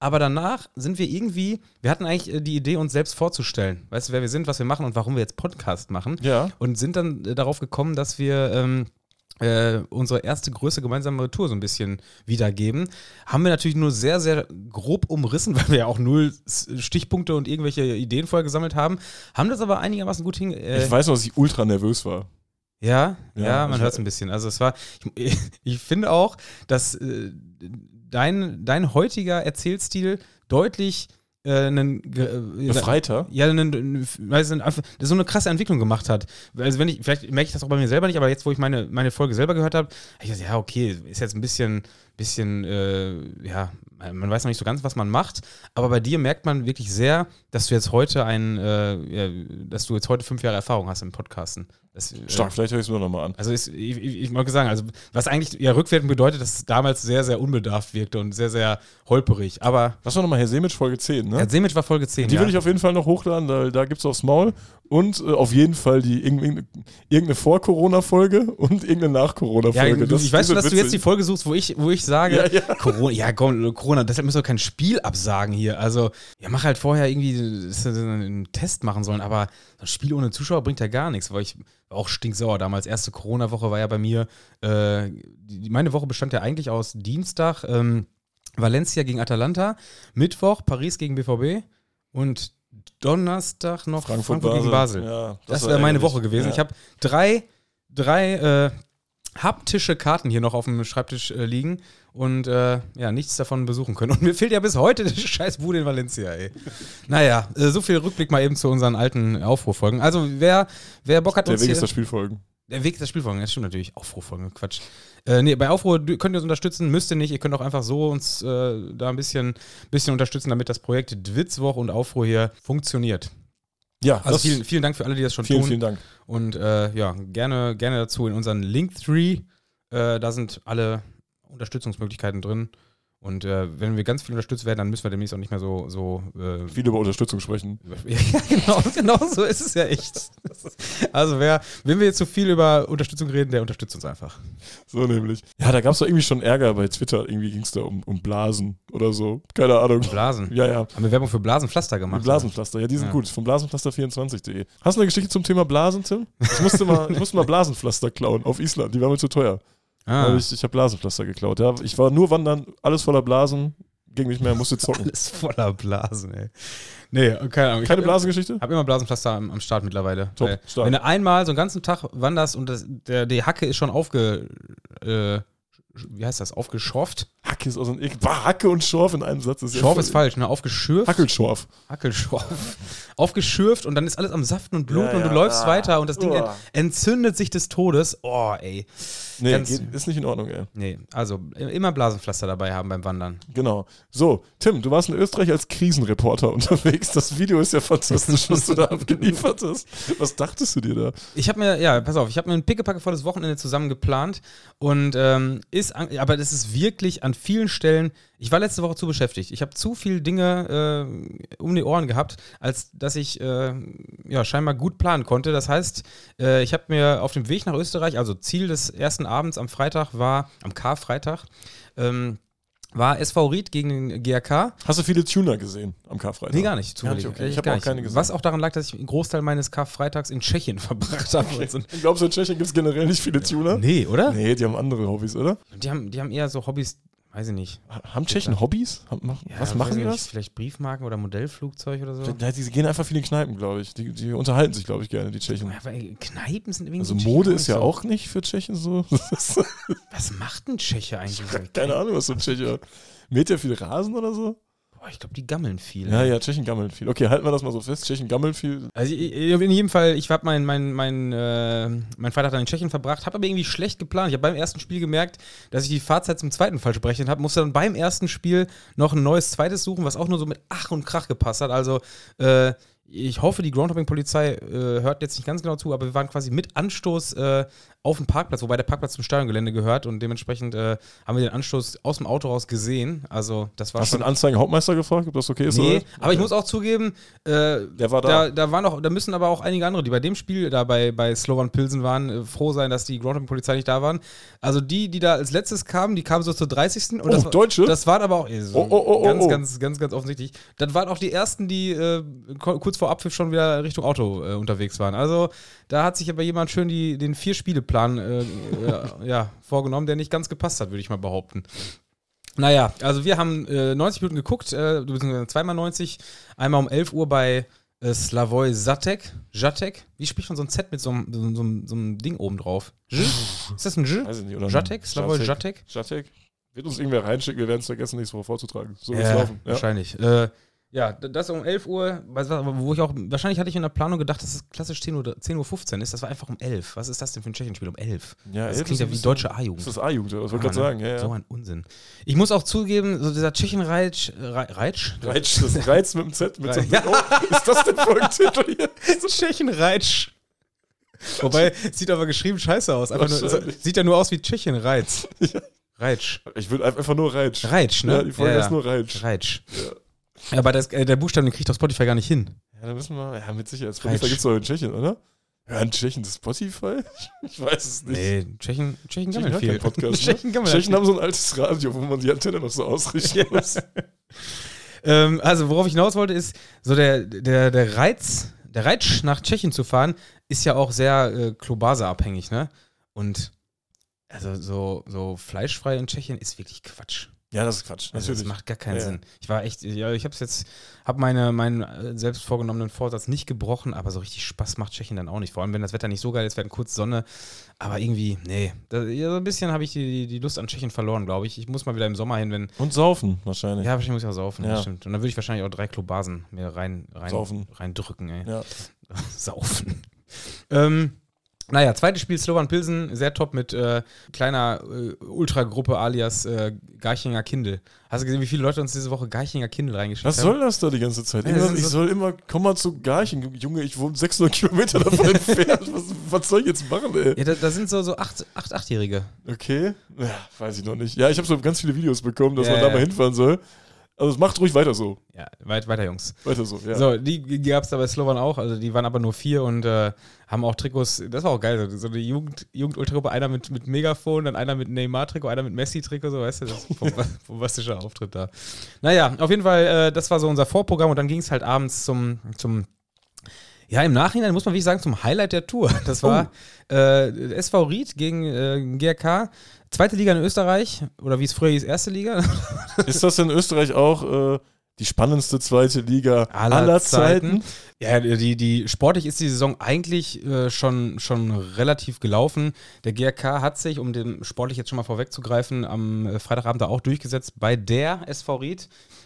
aber danach sind wir hatten eigentlich die Idee, uns selbst vorzustellen. Weißt du, wer wir sind, was wir machen und warum wir jetzt Podcast machen. Ja. Und sind dann darauf gekommen, dass wir unsere erste größte gemeinsame Tour so ein bisschen wiedergeben. Haben wir natürlich nur sehr, sehr grob umrissen, weil wir ja auch 0 Stichpunkte und irgendwelche Ideen vorher gesammelt haben. Haben das aber einigermaßen gut Ich weiß noch, dass ich ultra nervös war. Ja, man hört es ein bisschen. Also es war, ich finde auch, dass dein heutiger Erzählstil deutlich befreiter? Ja, das so eine krasse Entwicklung gemacht hat. Also vielleicht merke ich das auch bei mir selber nicht, aber jetzt, wo ich meine Folge selber gehört habe, ich dachte, ja, okay, ist jetzt ein bisschen, man weiß noch nicht so ganz, was man macht, aber bei dir merkt man wirklich sehr, dass du jetzt heute 5 Jahre Erfahrung hast im Podcasten. Stark, vielleicht höre ich es mir nochmal an. Also ich wollte sagen, also was eigentlich ja rückwärts bedeutet, dass es damals sehr, sehr unbedarft wirkte und sehr, sehr holperig, aber... Was war nochmal, Herr Semitsch, Folge 10, ne? Herr Semitsch war Folge 10, die will ich auf jeden Fall noch hochladen, da gibt es aufs Maul und auf jeden Fall die irgendeine Vor-Corona-Folge und irgendeine Nach-Corona-Folge. Ja, ich weiß schon, dass du jetzt die Folge suchst, wo ich sage, Corona, deshalb müssen wir kein Spiel absagen hier. Also, ja, mach halt vorher irgendwie einen Test machen sollen, aber ein Spiel ohne Zuschauer bringt ja gar nichts, weil ich war auch stinksauer damals. Erste Corona-Woche war ja bei mir, meine Woche bestand ja eigentlich aus Dienstag, Valencia gegen Atalanta, Mittwoch Paris gegen BVB und Donnerstag noch Frankfurt gegen Basel. Ja, das wäre meine Woche gewesen. Ja. Ich habe drei haptische Karten hier noch auf dem Schreibtisch liegen und nichts davon besuchen können. Und mir fehlt ja bis heute die scheiß Bude in Valencia, ey. Naja, so viel Rückblick mal eben zu unseren alten Aufruffolgen. Also wer Bock hat, der Weg ist der Spielfolgen. Der Weg ist der Spielfolgen, das stimmt natürlich. Aufruffolgen, Quatsch. Bei Aufruhr könnt ihr uns unterstützen, müsst ihr nicht. Ihr könnt auch einfach so uns da ein bisschen unterstützen, damit das Projekt Dwitzwoch und Aufruhr hier funktioniert. Ja, also vielen Dank für alle, die das schon tun. Vielen Dank. Und gerne dazu in unseren Linktree. Da sind alle Unterstützungsmöglichkeiten drin. Und wenn wir ganz viel unterstützt werden, dann müssen wir demnächst auch nicht mehr so viel über Unterstützung sprechen. Ja, genau so ist es ja echt. Also wenn wir jetzt zu viel über Unterstützung reden, der unterstützt uns einfach. So nämlich. Ja, da gab es doch irgendwie schon Ärger bei Twitter. Irgendwie ging es da um Blasen oder so. Keine Ahnung. Blasen? Ja. Haben wir Werbung für Blasenpflaster gemacht? Blasenpflaster, ja, die sind gut. Von blasenpflaster24.de. Hast du eine Geschichte zum Thema Blasen, Tim? Ich musste mal Blasenpflaster klauen auf Island. Die waren mir zu teuer. Ich habe Blasenpflaster geklaut. Ja. Ich war nur wandern, alles voller Blasen, ging nicht mehr, musste zocken. Alles voller Blasen, ey. Nee, keine Ahnung. Keine Blasengeschichte? Ich habe immer Blasenpflaster am Start mittlerweile. Top, stark. Wenn du einmal so einen ganzen Tag wanderst und die Hacke ist schon aufgeschorft? Hacke ist aus dem Hacke und Schorf in einem Satz. Schorf ist falsch, ne? Aufgeschürft. Hackelschorf. Aufgeschürft und dann ist alles am Saften und Bluten und du läufst weiter und das Ding entzündet sich des Todes. Oh, ey. Nee, ist nicht in Ordnung, ey. Nee, also immer Blasenpflaster dabei haben beim Wandern. Genau. So, Tim, du warst in Österreich als Krisenreporter unterwegs. Das Video ist ja fantastisch, was du da abgeliefert hast. Was dachtest du dir da? Ich habe mir ein pickepackevolles Wochenende zusammen geplant und aber das ist wirklich an vielen Stellen, ich war letzte Woche zu beschäftigt. Ich habe zu viele Dinge um die Ohren gehabt, als dass ich scheinbar gut planen konnte. Das heißt, ich habe mir auf dem Weg nach Österreich, also Ziel des ersten Abends am Freitag war, am Karfreitag, war SV Ried gegen den GRK. Hast du viele Tuner gesehen am Karfreitag? Nee, gar nicht. Okay. Ich habe auch keine gesehen. Was auch daran lag, dass ich einen Großteil meines Karfreitags in Tschechien verbracht habe. Okay. Glaubst du, in Tschechien gibt es generell nicht viele Tuner? Nee, oder? Nee, die haben andere Hobbys, oder? Die haben eher so Hobbys, weiß ich nicht. Haben Tschechen Hobbys? Was machen die das? Vielleicht Briefmarken oder Modellflugzeug oder so? Die gehen einfach viel in Kneipen, glaube ich. Die unterhalten sich, glaube ich, gerne, die Tschechen. Ja, aber Kneipen sind irgendwie. Also Mode ist ja auch nicht für Tschechen so. Was macht ein Tscheche eigentlich? Keine Ahnung, was so ein Tscheche hat. Mäht der viel Rasen oder so? Boah, ich glaube, die gammeln viel. Ja, Tschechen gammeln viel. Okay, halten wir das mal so fest. Tschechen gammeln viel. Also in jedem Fall, ich habe mein Freitag dann in Tschechien verbracht, habe aber irgendwie schlecht geplant. Ich habe beim ersten Spiel gemerkt, dass ich die Fahrzeit zum zweiten falsch berechnet habe. Musste dann beim ersten Spiel noch ein neues zweites suchen, was auch nur so mit Ach und Krach gepasst hat. Also ich hoffe, die Groundhopping-Polizei hört jetzt nicht ganz genau zu, aber wir waren quasi mit Anstoß auf dem Parkplatz, wobei der Parkplatz zum Stadiongelände gehört und dementsprechend haben wir den Anstoß aus dem Auto raus gesehen. Also das war Hast du den Anzeigen-Hauptmeister gefragt, ob das okay ist? Nee, oder? aber ich muss auch zugeben, der war da. Da müssen aber auch einige andere, die bei dem Spiel da bei Slovan Pilsen waren, froh sein, dass die Groundhopping-Polizei nicht da waren. Also die da als letztes kamen, die kamen so zur 30. Und Deutsche? Das waren aber auch ganz offensichtlich. Das waren auch die ersten, die kurz vor Abpfiff schon wieder Richtung Auto unterwegs waren. Also da hat sich aber jemand schön den 4-Spiele-Plan vorgenommen, der nicht ganz gepasst hat, würde ich mal behaupten. Naja, also wir haben 90 Minuten geguckt, beziehungsweise zweimal 90, einmal um 11 Uhr bei Slavoj Žatek. Wie spricht man so ein Z mit so einem Ding oben drauf? Ist das ein J? Weiß ich nicht, oder? Žatek? Slavoj Žatek? Žatek? Wird uns irgendwer reinschicken, wir werden es vergessen, nächste Woche vorzutragen. So wird's Ja, laufen. Ja. wahrscheinlich. Das um 11 Uhr, wahrscheinlich hatte ich in der Planung gedacht, dass es klassisch 10:15 Uhr ist. Das war einfach um 11. Was ist das denn für ein Tschechenspiel um 11? Ja, das klingt ja wie deutsche A-Jugend. Das ist A-Jugend, das wollte ich gerade sagen. Ja. So ein Unsinn. Ich muss auch zugeben, so dieser Tschechenreitsch. Das Reiz mit dem Z. Mit so ist das denn Folgentitel hier? Tschechenreitsch. Wobei, sieht aber geschrieben scheiße aus. Sieht ja nur aus wie Tschechenreiz. Ja. Reitsch. Ich will einfach nur Reitsch. Reitsch, ne? Ja, die Folge ist nur Reitsch. Reitsch. Ja. Aber der Buchstaben, den kriegt doch Spotify gar nicht hin. Ja, da müssen wir, mit Sicherheit. Spotify gibt es doch in Tschechien, oder? Ja, in Tschechien das Spotify? Ich weiß es nicht. Nee, Tschechen gammeln viel. Podcast, Tschechen haben so ein altes Radio, wo man die Antenne noch so ausrichten muss. Also, worauf ich hinaus wollte, ist, so der Reiz nach Tschechien zu fahren, ist ja auch sehr Klobase-abhängig, ne? Und also so fleischfrei in Tschechien ist wirklich Quatsch. Ja, das ist Quatsch. Also das macht gar keinen Sinn. Ich war echt, ich habe meinen selbst vorgenommenen Vorsatz nicht gebrochen, aber so richtig Spaß macht Tschechien dann auch nicht. Vor allem, wenn das Wetter nicht so geil ist, werden kurz Sonne. Aber irgendwie, nee. So ein bisschen habe ich die Lust an Tschechien verloren, glaube ich. Ich muss mal wieder im Sommer hin, wenn. Und saufen, wahrscheinlich. Ja, wahrscheinlich muss ich auch saufen, ja. Das stimmt. Und dann würde ich wahrscheinlich auch 3 Klobasen mir reindrücken, ey. Ja. Saufen. Naja, zweites Spiel Slovan Pilsen, sehr top mit kleiner Ultragruppe alias Garchinger Kindl. Hast du gesehen, wie viele Leute uns diese Woche Garchinger Kindl reingeschickt haben? Was soll das da die ganze Zeit? Ich soll immer, komm mal zu Garching. Junge, ich wohne 600 Kilometer davon entfernt. Was soll ich jetzt machen, ey? Ja, da sind so 8-Jährige. Okay, ja, weiß ich noch nicht. Ja, ich habe so ganz viele Videos bekommen, dass man da mal hinfahren soll. Also macht ruhig weiter so. Ja, weiter, Jungs. Weiter so, ja. So, die gab es da bei Slovan auch, also die waren aber nur 4 und haben auch Trikots, das war auch geil, so eine Jugend-Ultragruppe, einer mit Megafon, dann einer mit Neymar-Trikot, einer mit Messi-Trikot, so, weißt du, das ist ein bombastischer Auftritt da. Naja, auf jeden Fall, das war so unser Vorprogramm und dann ging es halt abends zum ja, im Nachhinein muss man wirklich sagen, zum Highlight der Tour. Das war SV Ried gegen GRK. Zweite Liga in Österreich, oder wie es früher hieß, erste Liga. Ist das in Österreich auch die spannendste zweite Liga aller Zeiten? Ja, die sportlich ist die Saison eigentlich schon relativ gelaufen. Der GRK hat sich, um den sportlich jetzt schon mal vorwegzugreifen, am Freitagabend da auch durchgesetzt bei der SV Ried.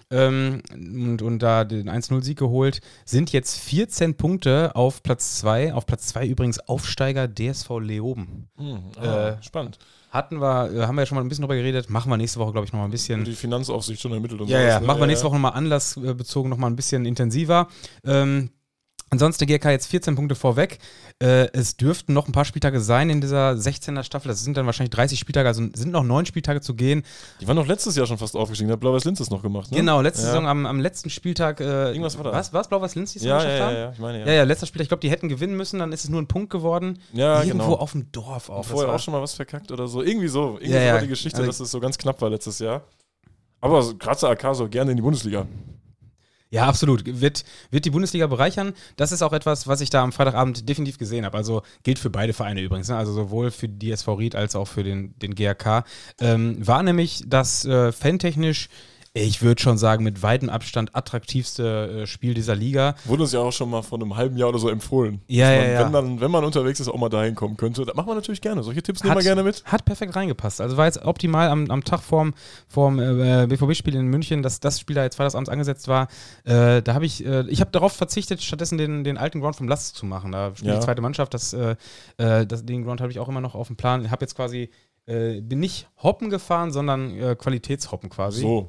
Und da den 1-0-Sieg geholt, sind jetzt 14 Punkte auf Platz 2. Auf Platz 2 übrigens Aufsteiger DSV Leoben. Spannend. Haben wir ja schon mal ein bisschen drüber geredet, machen wir nächste Woche, glaube ich, noch mal ein bisschen. Und die Finanzaufsicht schon ermittelt und so. Ja, machen wir nächste Woche nochmal anlassbezogen noch mal ein bisschen intensiver. Ansonsten der GRK jetzt 14 Punkte vorweg. Es dürften noch ein paar Spieltage sein in dieser 16er Staffel. Das sind dann wahrscheinlich 30 Spieltage, also sind noch 9 Spieltage zu gehen. Die waren doch letztes Jahr schon fast aufgestiegen, da hat Blau-Weiß-Linz das noch gemacht, ne? Genau, letzte Saison am letzten Spieltag. Irgendwas war da. Was? Blau-Weiß-Linz, die ja, ich meine, ja, letzter Spieltag. Ich glaube, die hätten gewinnen müssen, dann ist es nur ein Punkt geworden. Ja, Irgendwo auf dem Dorf auch. Vorher auch schon mal was verkackt oder so. Irgendwie so war die Geschichte, dass es so ganz knapp war letztes Jahr. Aber Grazer AK soll gerne in die Bundesliga. Ja, absolut. Wird die Bundesliga bereichern. Das ist auch etwas, was ich da am Freitagabend definitiv gesehen habe. Also gilt für beide Vereine übrigens. Ne? Also sowohl für die SV Ried als auch für den GRK. War nämlich das fantechnisch, ich würde schon sagen, mit weitem Abstand attraktivste Spiel dieser Liga. Wurde uns ja auch schon mal vor einem halben Jahr oder so empfohlen. Ja. Wenn man unterwegs ist, auch mal dahin kommen könnte. Das machen wir natürlich gerne. Solche Tipps nehmen wir gerne mit. Hat perfekt reingepasst. Also war jetzt optimal am Tag vorm BVB-Spiel in München, dass das Spiel da jetzt freitagsabends angesetzt war. Da habe ich habe darauf verzichtet, stattdessen den alten Ground vom Last zu machen. Da spielt die zweite Mannschaft. Den Ground habe ich auch immer noch auf dem Plan. Ich habe jetzt quasi, bin nicht Hoppen gefahren, sondern Qualitätshoppen quasi. So.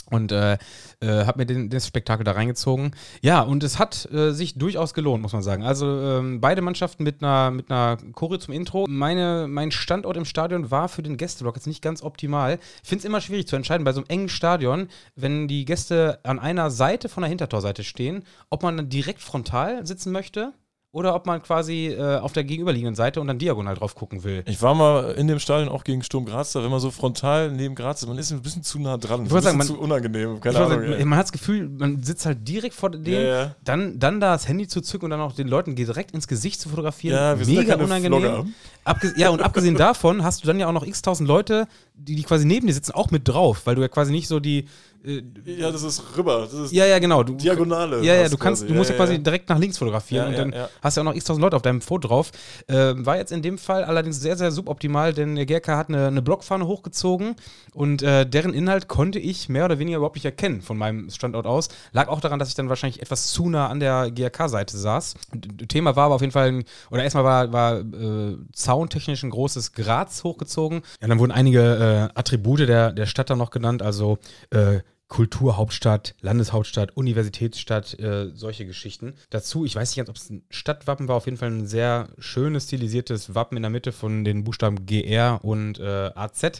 Und habe mir das Spektakel da reingezogen. Ja, und es hat sich durchaus gelohnt, muss man sagen. Also beide Mannschaften mit einer Choreo zum Intro. Mein Standort im Stadion war für den Gästeblock jetzt nicht ganz optimal. Ich finde es immer schwierig zu entscheiden bei so einem engen Stadion, wenn die Gäste an einer Seite von der Hintertorseite stehen, ob man dann direkt frontal sitzen möchte oder ob man quasi auf der gegenüberliegenden Seite und dann diagonal drauf gucken will. Ich war mal in dem Stadion auch gegen Sturm Graz, da wenn man so frontal neben Graz ist, man ist ein bisschen zu nah dran. Ich würde sagen, zu unangenehm. Keine Ahnung. Man hat das Gefühl, man sitzt halt direkt vor dem, dann da das Handy zu zücken und dann auch den Leuten direkt ins Gesicht zu fotografieren. Ja, wir sind mega ja keine unangenehm. Vlogger. Und abgesehen davon hast du dann ja auch noch x-tausend Leute, die quasi neben dir sitzen, auch mit drauf, weil du ja quasi nicht so die ja, das ist rüber. Das ist genau. Diagonale. Du musst ja quasi direkt nach links fotografieren und dann hast du auch noch x-tausend Leute auf deinem Foto drauf. War jetzt in dem Fall allerdings sehr, sehr suboptimal, denn der GRK hat eine Blockfahne hochgezogen und deren Inhalt konnte ich mehr oder weniger überhaupt nicht erkennen von meinem Standort aus. Lag auch daran, dass ich dann wahrscheinlich etwas zu nah an der GRK-Seite saß. Thema war aber auf jeden Fall, erstmal war zauntechnisch ein großes Graz hochgezogen. Ja, dann wurden einige Attribute der Stadt dann noch genannt, also Kulturhauptstadt, Landeshauptstadt, Universitätsstadt, solche Geschichten. Dazu, ich weiß nicht ganz, ob es ein Stadtwappen war, auf jeden Fall ein sehr schönes, stilisiertes Wappen in der Mitte von den Buchstaben GR und AZ.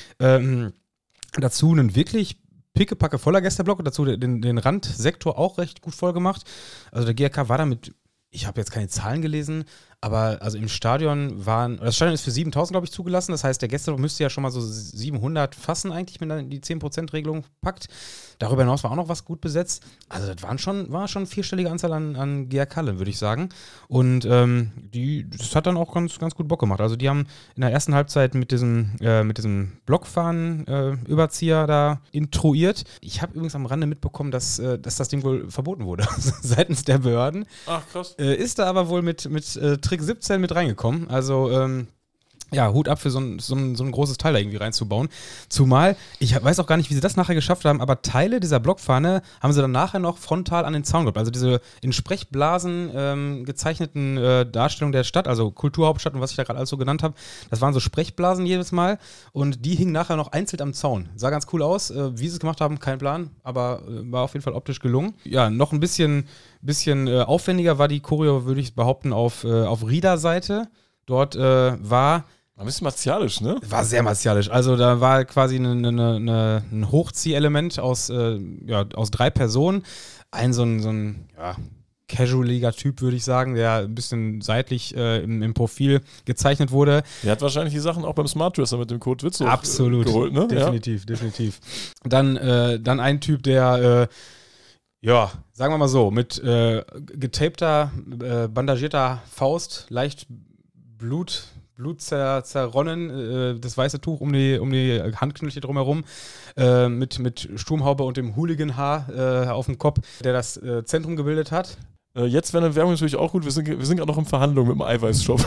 Dazu einen wirklich pickepacke voller Gästeblock, dazu den Randsektor auch recht gut voll gemacht. Also der GRK war damit, ich habe jetzt keine Zahlen gelesen, aber also im Stadion das Stadion ist für 7.000, glaube ich, zugelassen. Das heißt, der Gästeblock müsste ja schon mal so 700 fassen eigentlich, wenn er die 10%-Regelung packt. Darüber hinaus war auch noch was gut besetzt. Also das war schon eine vierstellige Anzahl an GRK-Hallen, würde ich sagen. Und das hat dann auch ganz, ganz gut Bock gemacht. Also die haben in der ersten Halbzeit mit diesem Blockfahnen-Überzieher da intruiert. Ich habe übrigens am Rande mitbekommen, dass das Ding wohl verboten wurde seitens der Behörden. Ach, krass. Ist da aber wohl mit Trick 17 mit reingekommen. Also, Hut ab für so ein großes Teil da irgendwie reinzubauen. Zumal, ich weiß auch gar nicht, wie sie das nachher geschafft haben, aber Teile dieser Blockfahne haben sie dann nachher noch frontal an den Zaun gehabt. Also diese in Sprechblasen gezeichneten Darstellungen der Stadt, also Kulturhauptstadt und was ich da gerade alles so genannt habe, das waren so Sprechblasen jedes Mal und die hingen nachher noch einzeln am Zaun. Sah ganz cool aus. Wie sie es gemacht haben, kein Plan, aber war auf jeden Fall optisch gelungen. Ja, noch ein bisschen aufwendiger war die Choreo, würde ich behaupten, auf Rieder-Seite. Dort war ein bisschen martialisch, ne? War sehr martialisch. Also da war quasi ein Hochziehelement aus 3 Personen. So ein Casual-Liga-Typ, würde ich sagen, der ein bisschen seitlich im Profil gezeichnet wurde. Der hat wahrscheinlich die Sachen auch beim Smart Dresser mit dem Code Witz absolut geholt, ne? Definitiv. Dann ein Typ, der sagen wir mal so, mit getapter, bandagierter Faust, leicht Blut zerronnen, das weiße Tuch um die Handknöchel drumherum, mit Sturmhaube und dem Hooligan-Haar auf dem Kopf, der das Zentrum gebildet hat. Jetzt wäre eine Werbung natürlich auch gut, wir sind gerade noch in Verhandlungen mit dem Eiweißshop.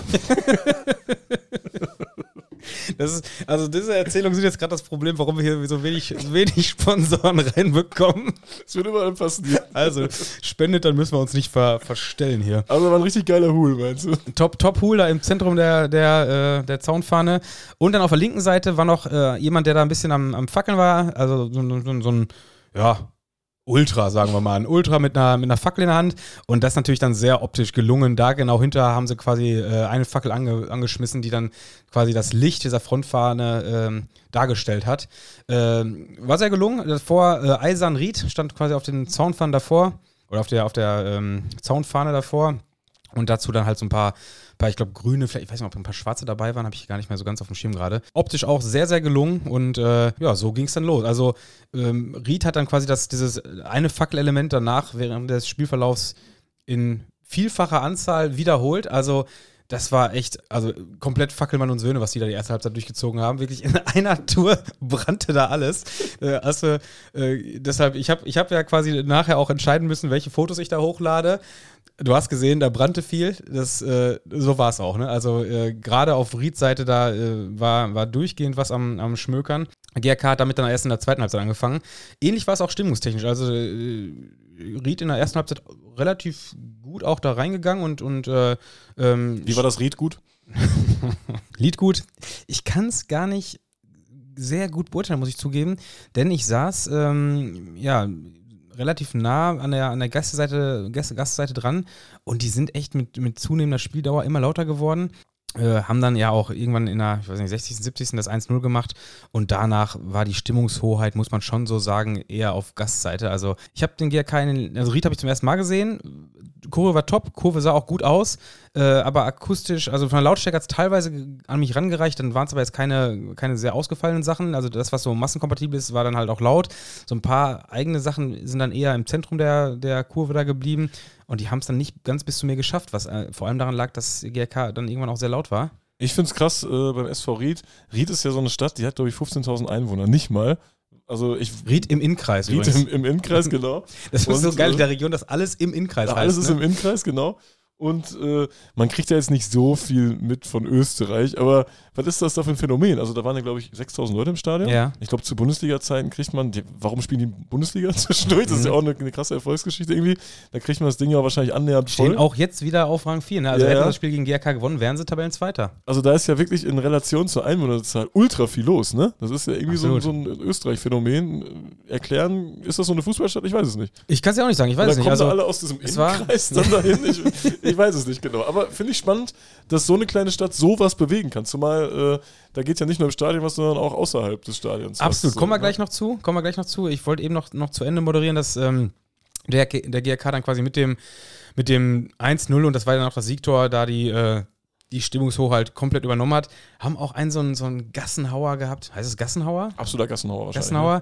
Diese Erzählungen sind jetzt gerade das Problem, warum wir hier so wenig Sponsoren reinbekommen. Das wird überall passieren. Also, spendet, dann müssen wir uns nicht verstellen hier. Also war ein richtig geiler Hool, meinst du? Top Hool da im Zentrum der Zaunfahne. Und dann auf der linken Seite war noch jemand, der da ein bisschen am Fackeln war. Also so ein Ultra, sagen wir mal. Ein Ultra mit einer Fackel in der Hand. Und das ist natürlich dann sehr optisch gelungen. Da genau hinter haben sie quasi eine Fackel angeschmissen, die dann quasi das Licht dieser Frontfahne dargestellt hat. War sehr gelungen. Davor Eisern Ried stand quasi auf den Zaunfahnen davor. Oder auf der Zaunfahne davor. Und dazu dann halt so ein paar, ich glaube, grüne, vielleicht, ich weiß nicht, ob ein paar schwarze dabei waren, habe ich gar nicht mehr so ganz auf dem Schirm gerade. Optisch auch sehr, sehr gelungen und so ging es dann los. Also Ried hat dann quasi dieses eine Fackelelement danach während des Spielverlaufs in vielfacher Anzahl wiederholt. Also das war echt, komplett Fackelmann und Söhne, was die da die erste Halbzeit durchgezogen haben. Wirklich in einer Tour brannte da alles. Deshalb, ich hab ja quasi nachher auch entscheiden müssen, welche Fotos ich da hochlade. Du hast gesehen, da brannte viel. So war es auch, ne? Also gerade auf Rieds Seite da war durchgehend was am Schmökern. GRK hat damit dann erst in der zweiten Halbzeit angefangen. Ähnlich war es auch stimmungstechnisch. Also Ried in der ersten Halbzeit relativ gut auch da reingegangen und wie war das Ried gut? Lied gut. Ich kann es gar nicht sehr gut beurteilen, muss ich zugeben, denn ich saß, relativ nah an der Gastseite dran und die sind echt mit zunehmender Spieldauer immer lauter geworden. Haben dann ja auch irgendwann in der, 60., 70. das 1-0 gemacht und danach war die Stimmungshoheit, muss man schon so sagen, eher auf Gastseite. Also ich habe den GRK Ried habe ich zum ersten Mal gesehen, Kurve war top, Kurve sah auch gut aus, aber akustisch, also von der Lautstärke hat es teilweise an mich rangereicht, dann waren es aber jetzt keine sehr ausgefallenen Sachen, also das, was so massenkompatibel ist, war dann halt auch laut. So ein paar eigene Sachen sind dann eher im Zentrum der Kurve da geblieben. Und die haben es dann nicht ganz bis zu mir geschafft, was vor allem daran lag, dass GRK dann irgendwann auch sehr laut war. Ich finde es krass beim SV Ried. Ried ist ja so eine Stadt, die hat, glaube ich, 15.000 Einwohner, nicht mal. Also Ried im Innkreis Ried übrigens. im Innkreis, genau. Das ist so geil in der Region, dass alles im Innkreis heißt. Alles ist im Innkreis, genau. Und man kriegt ja jetzt nicht so viel mit von Österreich, aber was ist das da für ein Phänomen? Also da waren ja, glaube ich, 6.000 Leute im Stadion. Ja. Ich glaube, zu Bundesliga-Zeiten kriegt man, warum spielen die Bundesliga zwischendurch? Das ist ja auch eine krasse Erfolgsgeschichte irgendwie. Da kriegt man das Ding ja wahrscheinlich annähernd voll. Stehen auch jetzt wieder auf Rang 4. Ne? Also hätten das Spiel gegen GRK gewonnen, wären sie Tabellenzweiter. Also da ist ja wirklich in Relation zur Einwohnerzahl ultra viel los, ne? Das ist ja irgendwie so ein Österreich-Phänomen. Erklären, ist das so eine Fußballstadt? Ich weiß es nicht. Ich kann es ja auch nicht sagen, ich weiß es nicht. Kommen Also, da alle aus diesem Innenkreis dann dahin? Ich weiß es nicht genau. Aber finde ich spannend, dass so eine kleine Stadt sowas bewegen kann. Zumal da geht ja nicht nur im Stadion was, sondern auch außerhalb des Stadions. Absolut. Kommen wir gleich noch zu. Ich wollte eben noch zu Ende moderieren, dass der GRK dann quasi mit dem 1-0 und das war dann auch das Siegtor, da die Stimmungshochheit komplett übernommen hat, haben auch so einen Gassenhauer gehabt. Heißt es Gassenhauer? Absoluter Gassenhauer wahrscheinlich. Gassenhauer.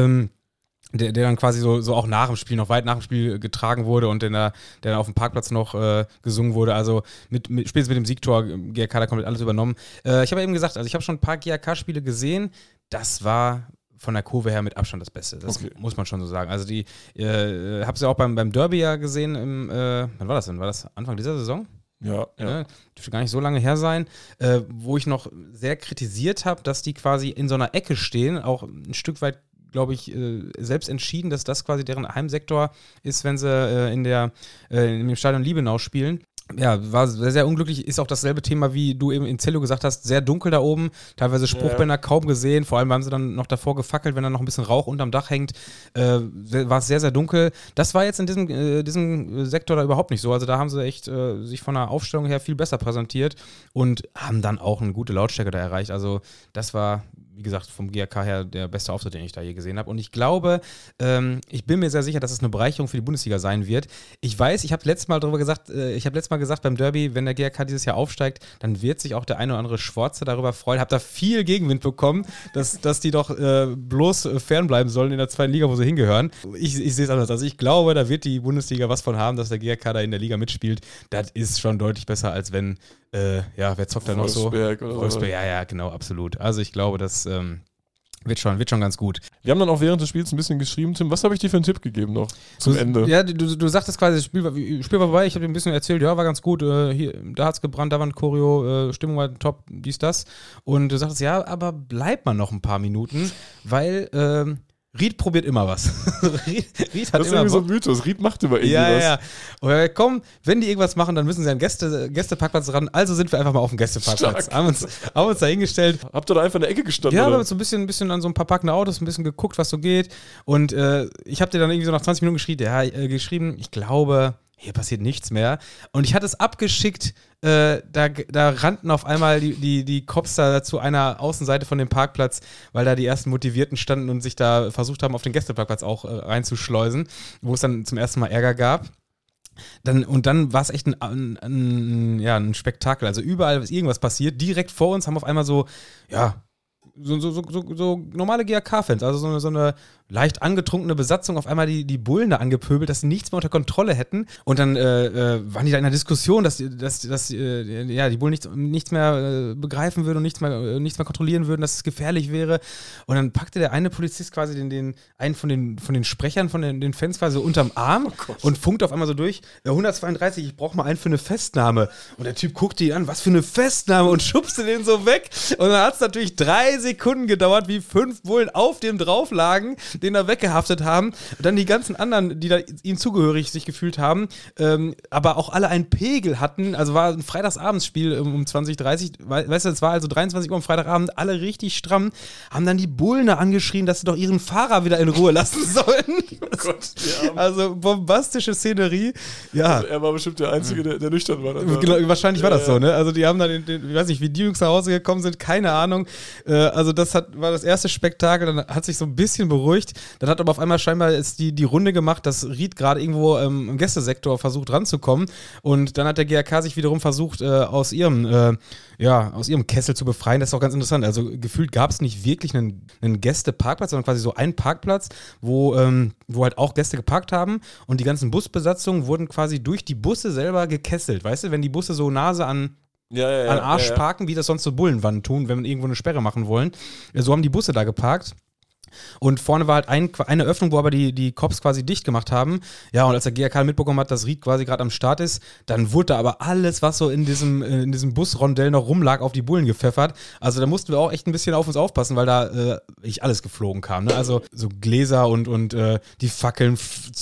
Der dann quasi so auch nach dem Spiel, noch weit nach dem Spiel getragen wurde und der dann auf dem Parkplatz noch gesungen wurde. Also spätestens mit dem Siegtor GRK da komplett alles übernommen. Ich habe eben gesagt, also ich habe schon ein paar GRK-Spiele gesehen. Das war von der Kurve her mit Abstand das Beste. Das muss man schon so sagen. Also die habe es ja auch beim Derby ja gesehen. Wann war das denn? War das Anfang dieser Saison? Ja. Dürfte gar nicht so lange her sein, wo ich noch sehr kritisiert habe, dass die quasi in so einer Ecke stehen, auch ein Stück weit, glaube ich, selbst entschieden, dass das quasi deren Heimsektor ist, wenn sie in dem Stadion Liebenau spielen. Ja, war sehr, sehr unglücklich. Ist auch dasselbe Thema, wie du eben in Zello gesagt hast. Sehr dunkel da oben. Teilweise Spruchbänder kaum gesehen. Vor allem haben sie dann noch davor gefackelt, wenn da noch ein bisschen Rauch unterm Dach hängt. War es sehr, sehr dunkel. Das war jetzt in diesem Sektor da überhaupt nicht so. Also da haben sie echt sich von der Aufstellung her viel besser präsentiert und haben dann auch eine gute Lautstärke da erreicht. Also das war, wie gesagt, vom GRK her der beste Auftritt, den ich da je gesehen habe. Und ich glaube, ich bin mir sehr sicher, dass es eine Bereicherung für die Bundesliga sein wird. Ich weiß, ich habe letztes Mal gesagt beim Derby, wenn der GRK dieses Jahr aufsteigt, dann wird sich auch der eine oder andere Schwarze darüber freuen. Habe da viel Gegenwind bekommen, dass die doch bloß fernbleiben sollen in der zweiten Liga, wo sie hingehören. Ich sehe es anders. Also ich glaube, da wird die Bundesliga was von haben, dass der GRK da in der Liga mitspielt. Das ist schon deutlich besser, als wenn wer zockt da noch so? Wolfsberg, ja, genau, absolut. Also ich glaube, das wird schon ganz gut. Wir haben dann auch während des Spiels ein bisschen geschrieben, Tim, was habe ich dir für einen Tipp gegeben noch zum Ende? Ja, du sagtest quasi, das Spiel war vorbei, ich habe dir ein bisschen erzählt, ja, war ganz gut, hier, da hat's gebrannt, da war ein Choreo, Stimmung war top, dies, das. Und du sagtest, ja, aber bleibt man noch ein paar Minuten, weil Ried probiert immer was. Ried hat das ist immer irgendwie so ein Mythos. Ried macht immer irgendwas. Ja. Und komm, wenn die irgendwas machen, dann müssen sie an Gästeparkplatz ran. Also sind wir einfach mal auf dem Gästeparkplatz. Haben uns da hingestellt. Habt ihr da einfach in der Ecke gestanden? Ja, oder? aber so ein bisschen an so ein paar parkende Autos, ein bisschen geguckt, was so geht. Und ich habe dir dann irgendwie so nach 20 Minuten geschrieben, ich glaube, hier passiert nichts mehr. Und ich hatte es abgeschickt, da rannten auf einmal die Cops da zu einer Außenseite von dem Parkplatz, weil da die ersten Motivierten standen und sich da versucht haben, auf den Gästeparkplatz auch reinzuschleusen, wo es dann zum ersten Mal Ärger gab. Dann war es echt ein Spektakel. Also überall ist irgendwas passiert. Direkt vor uns haben auf einmal so normale GRK-Fans, also so eine leicht angetrunkene Besatzung, auf einmal die Bullen da angepöbelt, dass sie nichts mehr unter Kontrolle hätten. Und dann waren die da in einer Diskussion, dass die Bullen nichts mehr begreifen würden und nichts mehr kontrollieren würden, dass es gefährlich wäre. Und dann packte der eine Polizist quasi einen von den Sprechern, von den Fans quasi so unterm Arm und funkt auf einmal so durch, 132, ich brauche mal einen für eine Festnahme. Und der Typ guckte ihn an, was für eine Festnahme, und schubste den so weg. Und dann hat es natürlich 3 Sekunden gedauert, wie 5 Bullen auf dem drauf lagen, den da weggehaftet haben. Und dann die ganzen anderen, die da ihm zugehörig sich gefühlt haben, aber auch alle einen Pegel hatten. Also war ein Freitagsabendsspiel um 20:30. Weißt du, es war also 23 Uhr am Freitagabend, alle richtig stramm, haben dann die Bullen da angeschrien, dass sie doch ihren Fahrer wieder in Ruhe lassen sollen. Oh Gott, also bombastische Szenerie. Ja. Also er war bestimmt der Einzige, der nüchtern war. Wahrscheinlich war das so, ne? Also die haben dann, ich weiß nicht, wie die Jungs nach Hause gekommen sind, keine Ahnung. Also das war das erste Spektakel, dann hat sich so ein bisschen beruhigt. Dann hat aber auf einmal scheinbar die Runde gemacht, dass Ried gerade irgendwo im Gästesektor versucht ranzukommen. Und dann hat der GAK sich wiederum versucht, aus ihrem Kessel zu befreien. Das ist auch ganz interessant. Also gefühlt gab es nicht wirklich einen Gästeparkplatz, sondern quasi so einen Parkplatz, wo halt auch Gäste geparkt haben und die ganzen Busbesatzungen wurden quasi durch die Busse selber gekesselt. Weißt du, wenn die Busse so Nase an Arsch parken, wie das sonst so Bullenwannen tun, wenn wir irgendwo eine Sperre machen wollen. So haben die Busse da geparkt. Und vorne war halt eine Öffnung, wo aber die Cops quasi dicht gemacht haben. Ja, und als der GAK mitbekommen hat, dass Ried quasi gerade am Start ist, dann wurde da aber alles, was so in diesem Busrondell noch rumlag, auf die Bullen gepfeffert. Also da mussten wir auch echt ein bisschen auf uns aufpassen, weil da alles geflogen kam. Ne? Also so Gläser und die Fackeln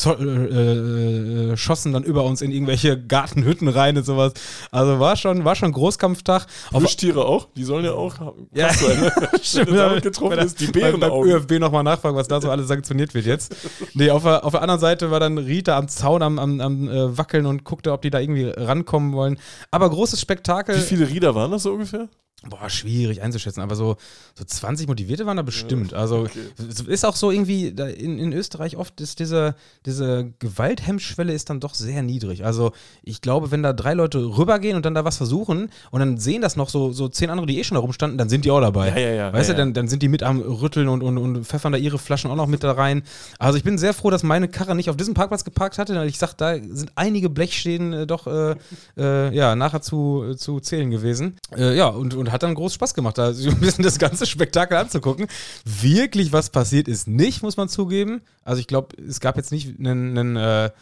schossen dann über uns in irgendwelche Gartenhütten rein und sowas. Also war schon Großkampftag. Plüschtiere auch? Die sollen ja auch krass sein. Ne? Stimmt, wenn damit getroffen ist, die Bärenaugen. ÖFB nochmal nachfragen, was da so alles sanktioniert wird jetzt. Nee, auf der anderen Seite war dann Rita am Zaun am Wackeln und guckte, ob die da irgendwie rankommen wollen. Aber großes Spektakel. Wie viele Rieder waren das so ungefähr? Boah, schwierig einzuschätzen, aber so 20 Motivierte waren da bestimmt. Also ist auch so irgendwie, in Österreich oft ist diese Gewalthemmschwelle ist dann doch sehr niedrig. Also ich glaube, wenn da 3 Leute rübergehen und dann da was versuchen und dann sehen das noch so 10 andere, die schon da rumstanden, dann sind die auch dabei. Ja, weißt du, dann sind die mit am Rütteln und pfeffern da ihre Flaschen auch noch mit da rein. Also ich bin sehr froh, dass meine Karre nicht auf diesem Parkplatz geparkt hatte, weil ich sag, da sind einige Blechschäden doch nachher zu zählen gewesen. Und hat dann groß Spaß gemacht, da ein bisschen das ganze Spektakel anzugucken. Wirklich was passiert ist nicht, muss man zugeben. Also ich glaube, es gab jetzt nicht einen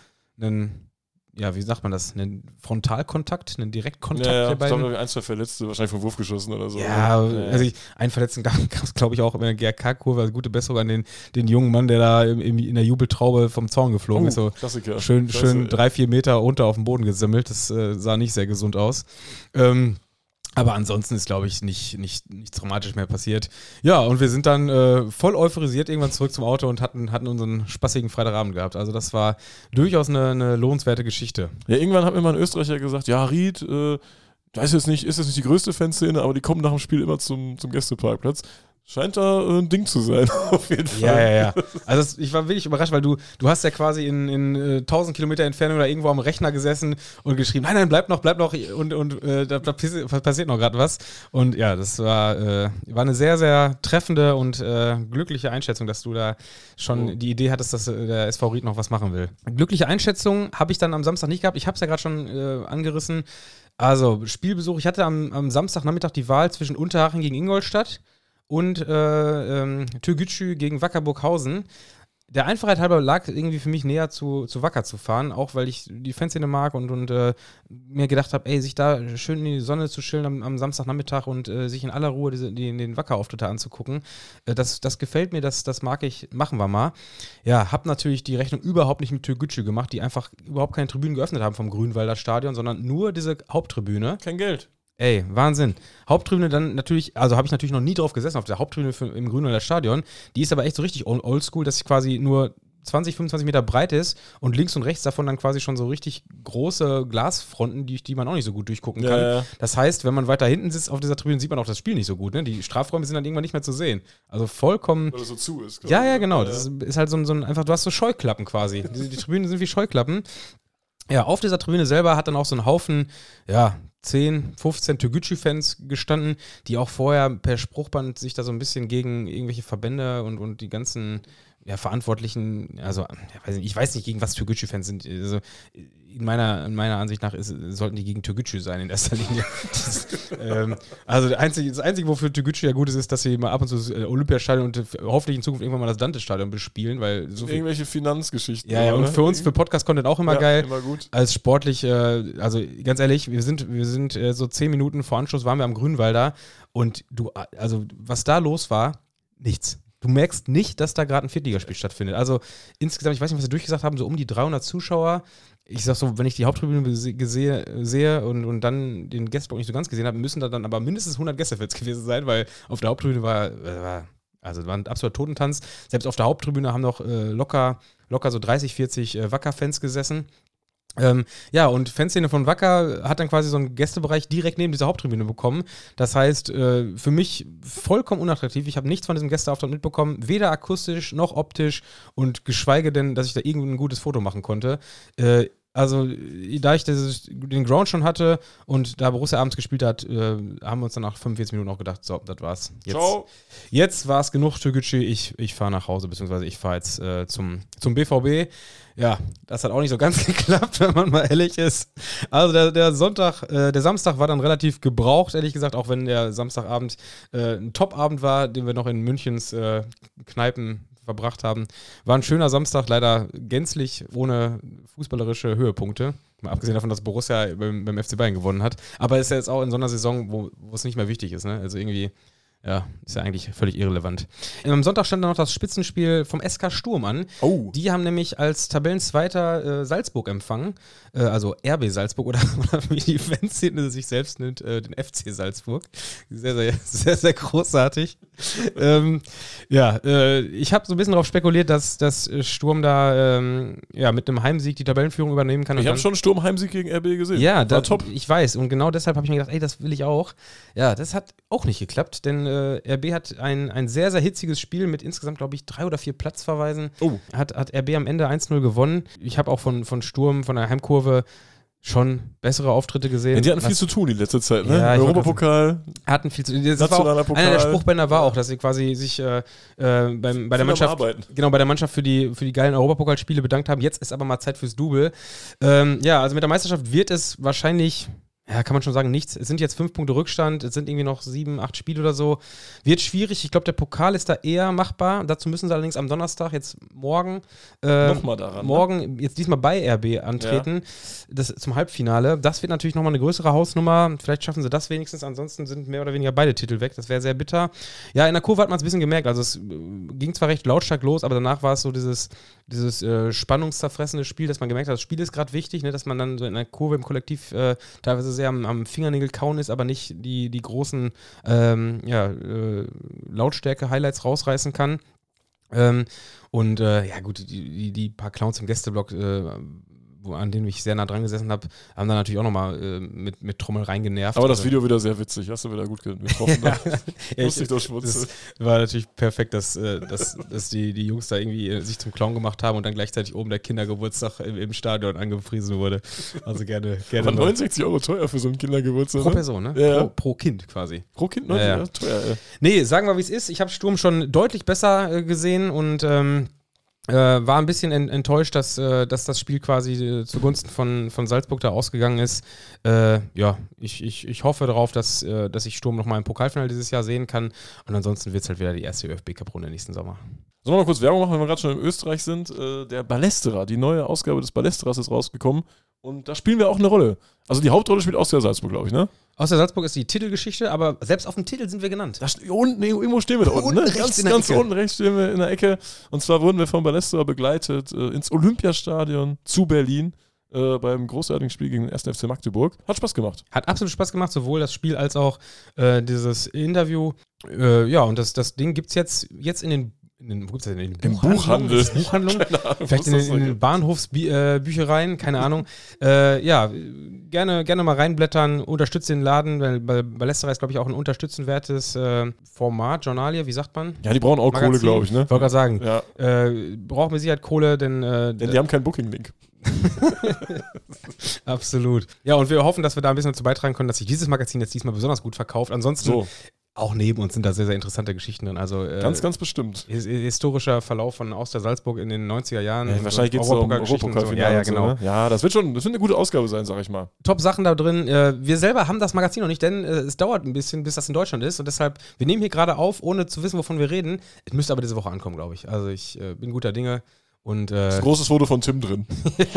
wie sagt man das, einen Frontalkontakt, einen Direktkontakt der beiden. Ich glaube, 1, 2 Verletzte, wahrscheinlich vom Wurf geschossen oder so. Ja, also einen Verletzten gab es, glaube ich, auch in der GRK-Kurve. Also gute Besserung an den jungen Mann, der da in der Jubeltraube vom Zaun geflogen ist. So Klassiker. Schön 3-4 Meter runter auf den Boden gesammelt. Das sah nicht sehr gesund aus. Aber ansonsten ist, glaube ich, nichts dramatisch mehr passiert. Ja, und wir sind dann voll euphorisiert irgendwann zurück zum Auto und hatten unseren spaßigen Freitagabend gehabt. Also das war durchaus eine lohnenswerte Geschichte. Ja, irgendwann hat mir mal ein Österreicher gesagt, ja, Ried, ist jetzt nicht die größte Fanszene, aber die kommen nach dem Spiel immer zum Gästeparkplatz. Scheint da ein Ding zu sein, auf jeden Fall. Ja. Also ich war wirklich überrascht, weil du hast ja quasi in 1000 Kilometer Entfernung da irgendwo am Rechner gesessen und geschrieben, nein, bleib noch und da passiert noch gerade was. Und ja, das war eine sehr, sehr treffende und glückliche Einschätzung, dass du da schon die Idee hattest, dass der SV Ried noch was machen will. Glückliche Einschätzung habe ich dann am Samstag nicht gehabt. Ich habe es ja gerade schon angerissen. Also Spielbesuch, ich hatte am Samstagnachmittag die Wahl zwischen Unterhaching gegen Ingolstadt und Türgücü gegen Wacker Burghausen. Der Einfachheit halber lag irgendwie für mich näher zu Wacker zu fahren, auch weil ich die Fanszene mag und mir gedacht habe, sich da schön in die Sonne zu chillen am Samstagnachmittag und sich in aller Ruhe den Wacker-Auftritte anzugucken. Das gefällt mir, das mag ich, machen wir mal. Ja, hab natürlich die Rechnung überhaupt nicht mit Türgücü gemacht, die einfach überhaupt keine Tribünen geöffnet haben vom Grünwalder Stadion, sondern nur diese Haupttribüne. Kein Geld. Wahnsinn. Haupttribüne dann natürlich, also habe ich natürlich noch nie drauf gesessen, auf der Haupttribüne im Grünwalder Stadion. Die ist aber echt so richtig oldschool, dass sie quasi nur 20, 25 Meter breit ist und links und rechts davon dann quasi schon so richtig große Glasfronten, die man auch nicht so gut durchgucken kann. Ja. Das heißt, wenn man weiter hinten sitzt auf dieser Tribüne, sieht man auch das Spiel nicht so gut. Ne? Die Strafräume sind dann irgendwann nicht mehr zu sehen. Also vollkommen... Weil das so zu ist. Ja, genau. Das ist halt so ein einfach, du hast so Scheuklappen quasi. Die Tribünen sind wie Scheuklappen. Ja, auf dieser Tribüne selber hat dann auch so ein Haufen, 10, 15 Türgücü-Fans gestanden, die auch vorher per Spruchband sich da so ein bisschen gegen irgendwelche Verbände und die ganzen Verantwortlichen, also ich weiß nicht, gegen was Türkgücü-Fans sind. Also, in meiner Ansicht nach sollten die gegen Türkgücü sein in erster Linie. Also das Einzige, wofür Türkgücü ja gut ist, dass sie mal ab und zu das Olympiastadion und hoffentlich in Zukunft irgendwann mal das Dante-Stadion bespielen, weil so viel irgendwelche Finanzgeschichten. Ja, und für uns, für Podcast-Content auch immer geil. Immer gut. Als sportlich, also ganz ehrlich, wir sind so 10 Minuten vor Anschluss waren wir am Grünwalder und also was da los war, nichts. Du merkst nicht, dass da gerade ein Viertligaspiel stattfindet. Also insgesamt, ich weiß nicht, was sie durchgesagt haben, so um die 300 Zuschauer. Ich sag so, wenn ich die Haupttribüne sehe und dann den Gästeblock nicht so ganz gesehen habe, müssen da dann aber mindestens 100 Gästefans gewesen sein, weil auf der Haupttribüne war ein absoluter Totentanz. Selbst auf der Haupttribüne haben noch locker so 30, 40 Wacker-Fans gesessen. Und Fanszene von Wacker hat dann quasi so einen Gästebereich direkt neben dieser Haupttribüne bekommen. Das heißt, für mich vollkommen unattraktiv. Ich habe nichts von diesem Gästeauftritt mitbekommen, weder akustisch noch optisch und geschweige denn, dass ich da irgendein gutes Foto machen konnte. Also, da ich den Ground schon hatte und da Borussia abends gespielt hat, haben wir uns dann nach 45 Minuten auch gedacht, so, das war's. Jetzt war es genug, Türkgücü. Ich fahre nach Hause, beziehungsweise ich fahre jetzt zum BVB. Ja, das hat auch nicht so ganz geklappt, wenn man mal ehrlich ist. Also der Samstag war dann relativ gebraucht, ehrlich gesagt, auch wenn der Samstagabend ein Top-Abend war, den wir noch in Münchens Kneipen verbracht haben. War ein schöner Samstag, leider gänzlich ohne fußballerische Höhepunkte. Mal abgesehen davon, dass Borussia beim FC Bayern gewonnen hat. Aber ist ja jetzt auch in so einer Saison, wo es nicht mehr wichtig ist, ne? Also irgendwie, ja, ist ja eigentlich völlig irrelevant. Am Sonntag stand dann noch das Spitzenspiel vom SK Sturm an. Oh. Die haben nämlich als Tabellenzweiter Salzburg empfangen. Also RB Salzburg oder wie die Fanszene sich selbst nennt, den FC Salzburg. Sehr, sehr, sehr, sehr großartig. Ich habe so ein bisschen darauf spekuliert, dass Sturm da mit einem Heimsieg die Tabellenführung übernehmen kann. Ich habe schon Sturm Heimsieg gegen RB gesehen. Ja, war top. Ich weiß. Und genau deshalb habe ich mir gedacht, das will ich auch. Ja, das hat auch nicht geklappt, denn RB hat ein sehr, sehr hitziges Spiel mit insgesamt, glaube ich, 3 oder 4 Platzverweisen. Oh. Hat RB am Ende 1-0 gewonnen. Ich habe auch von Sturm, von der Heimkurve schon bessere Auftritte gesehen. Ja, die hatten viel zu tun die letzte Zeit, ne? Ja, Europapokal. Hatten viel zu tun. Einer der Spruchbänder war auch, dass sie quasi sich bei der Mannschaft, bei der Mannschaft für die geilen Europapokalspiele bedankt haben. Jetzt ist aber mal Zeit fürs Double. Also mit der Meisterschaft wird es wahrscheinlich, ja, kann man schon sagen, nichts. Es sind jetzt 5 Punkte Rückstand, es sind irgendwie noch 7, 8 Spiele oder so. Wird schwierig. Ich glaube, der Pokal ist da eher machbar. Dazu müssen sie allerdings am Donnerstag, jetzt morgen, nochmal daran. Morgen, jetzt diesmal bei RB antreten. Ja. Das zum Halbfinale. Das wird natürlich nochmal eine größere Hausnummer. Vielleicht schaffen sie das wenigstens. Ansonsten sind mehr oder weniger beide Titel weg. Das wäre sehr bitter. Ja, in der Kurve hat man es ein bisschen gemerkt. Also es ging zwar recht lautstark los, aber danach war es so dieses spannungszerfressende Spiel, dass man gemerkt hat, das Spiel ist gerade wichtig, ne, dass man dann so in der Kurve im Kollektiv teilweise sehr am Fingernägel kauen ist, aber nicht die großen Lautstärke-Highlights rausreißen kann. Die paar Clowns im Gästeblock, an denen ich sehr nah dran gesessen habe, haben dann natürlich auch nochmal mit Trommel reingenervt. Aber das Video wieder sehr witzig, hast du wieder gut getroffen. Lustig durchschmutzelt. Das war natürlich perfekt, dass die Jungs da irgendwie sich zum Clown gemacht haben und dann gleichzeitig oben der Kindergeburtstag im Stadion angepriesen wurde. Also gerne. Aber 69 € teuer für so einen Kindergeburtstag. Pro Person, ne? Ja. Pro Kind quasi. Pro Kind, ne? Ja. Teuer, ja. Nee, sagen wir, wie es ist. Ich habe Sturm schon deutlich besser gesehen und war ein bisschen enttäuscht, dass das Spiel quasi zugunsten von Salzburg da ausgegangen ist. Ich hoffe darauf, dass ich Sturm nochmal im Pokalfinale dieses Jahr sehen kann. Und ansonsten wird es halt wieder die erste ÖFB-Cup-Runde nächsten Sommer. Sollen wir mal kurz Werbung machen, wenn wir gerade schon in Österreich sind? Der Ballesterer, die neue Ausgabe des Ballesteras ist rausgekommen. Und da spielen wir auch eine Rolle. Also die Hauptrolle spielt Austria Salzburg, glaube ich, ne? Austria Salzburg ist die Titelgeschichte, aber selbst auf dem Titel sind wir genannt. Irgendwo stehen wir da unten, ne? Ganz unten rechts stehen wir in der Ecke. Und zwar wurden wir vom Ballesterer begleitet ins Olympiastadion zu Berlin beim großartigen Spiel gegen den 1. FC Magdeburg. Hat Spaß gemacht. Hat absolut Spaß gemacht, sowohl das Spiel als auch dieses Interview. Und das Ding gibt es jetzt in den Buchhandel. Vielleicht in den Bahnhofsbüchereien, keine Ahnung. Gerne mal reinblättern, unterstützt den Laden, weil Ballesterer ist, glaube ich, auch ein unterstützenwertes Format, Journalie, wie sagt man? Ja, die brauchen auch Magazin. Kohle, glaube ich, ne? Wollte gerade sagen. Ja. Brauchen wir Sicherheit Kohle, denn die haben keinen Booking-Link. Absolut. Ja, und wir hoffen, dass wir da ein bisschen dazu beitragen können, dass sich dieses Magazin jetzt diesmal besonders gut verkauft. Ansonsten auch neben uns sind da sehr, sehr interessante Geschichten drin. Also, ganz, ganz bestimmt. Historischer Verlauf von Austria Salzburg in den 90er Jahren. Ja, wahrscheinlich geht es um Europapokal. So. Ja, genau. So, ne? Ja, das wird eine gute Ausgabe sein, sag ich mal. Top Sachen da drin. Wir selber haben das Magazin noch nicht, denn es dauert ein bisschen, bis das in Deutschland ist. Und deshalb, wir nehmen hier gerade auf, ohne zu wissen, wovon wir reden. Es müsste aber diese Woche ankommen, glaube ich. Also ich bin guter Dinge. Und, das großes Foto von Tim drin.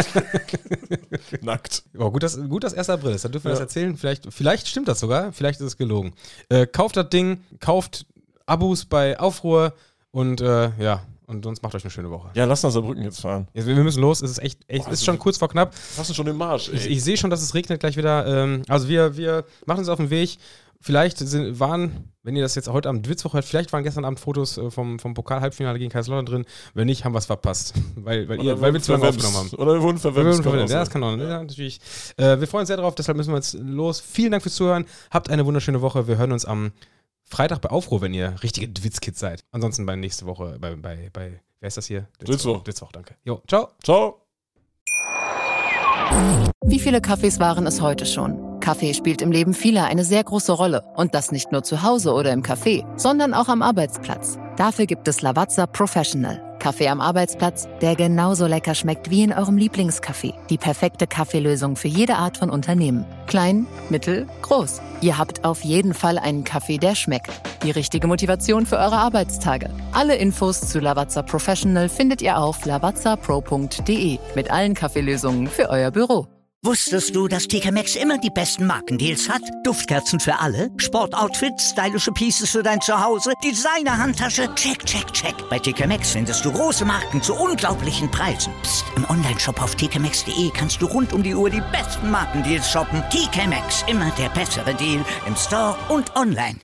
Nackt. Oh, gut, dass 1. April ist. Dann dürfen wir das erzählen. Vielleicht stimmt das sogar. Vielleicht ist es gelogen. Kauft das Ding. Kauft Abos bei Aufruhr. Und und sonst macht euch eine schöne Woche. Ja, lasst nach Saarbrücken jetzt fahren. Wir müssen los. Es ist echt ist schon kurz vor knapp. Hast du schon den Marsch, ey. Ich sehe schon, dass es regnet gleich wieder. Also wir machen uns auf den Weg. Vielleicht wenn ihr das jetzt heute Abend Witzwoche hört, vielleicht waren gestern Abend Fotos vom Pokal-Halbfinale gegen Kaiserslautern drin. Wenn nicht, haben wir es verpasst. Weil wir zu lange aufgenommen haben. Oder wir wurden verwemst. Ja, das kann auch. Ja, natürlich. Wir freuen uns sehr drauf, deshalb müssen wir jetzt los. Vielen Dank fürs Zuhören. Habt eine wunderschöne Woche. Wir hören uns am Freitag bei Aufruhr, wenn ihr richtige Witzkids seid. Ansonsten bei nächste Woche bei wer ist das hier? Witzwoch, danke. Jo, ciao. Ciao. Wie viele Kaffees waren es heute schon? Kaffee spielt im Leben vieler eine sehr große Rolle. Und das nicht nur zu Hause oder im Café, sondern auch am Arbeitsplatz. Dafür gibt es Lavazza Professional. Kaffee am Arbeitsplatz, der genauso lecker schmeckt wie in eurem Lieblingscafé. Die perfekte Kaffeelösung für jede Art von Unternehmen. Klein, mittel, groß. Ihr habt auf jeden Fall einen Kaffee, der schmeckt. Die richtige Motivation für eure Arbeitstage. Alle Infos zu Lavazza Professional findet ihr auf lavazzapro.de mit allen Kaffeelösungen für euer Büro. Wusstest du, dass TK Maxx immer die besten Markendeals hat? Duftkerzen für alle, Sportoutfits, stylische Pieces für dein Zuhause, Designer-Handtasche, check, check, check. Bei TK Maxx findest du große Marken zu unglaublichen Preisen. Psst. Im Onlineshop auf tkmaxx.de kannst du rund um die Uhr die besten Markendeals shoppen. TK Maxx, immer der bessere Deal im Store und online.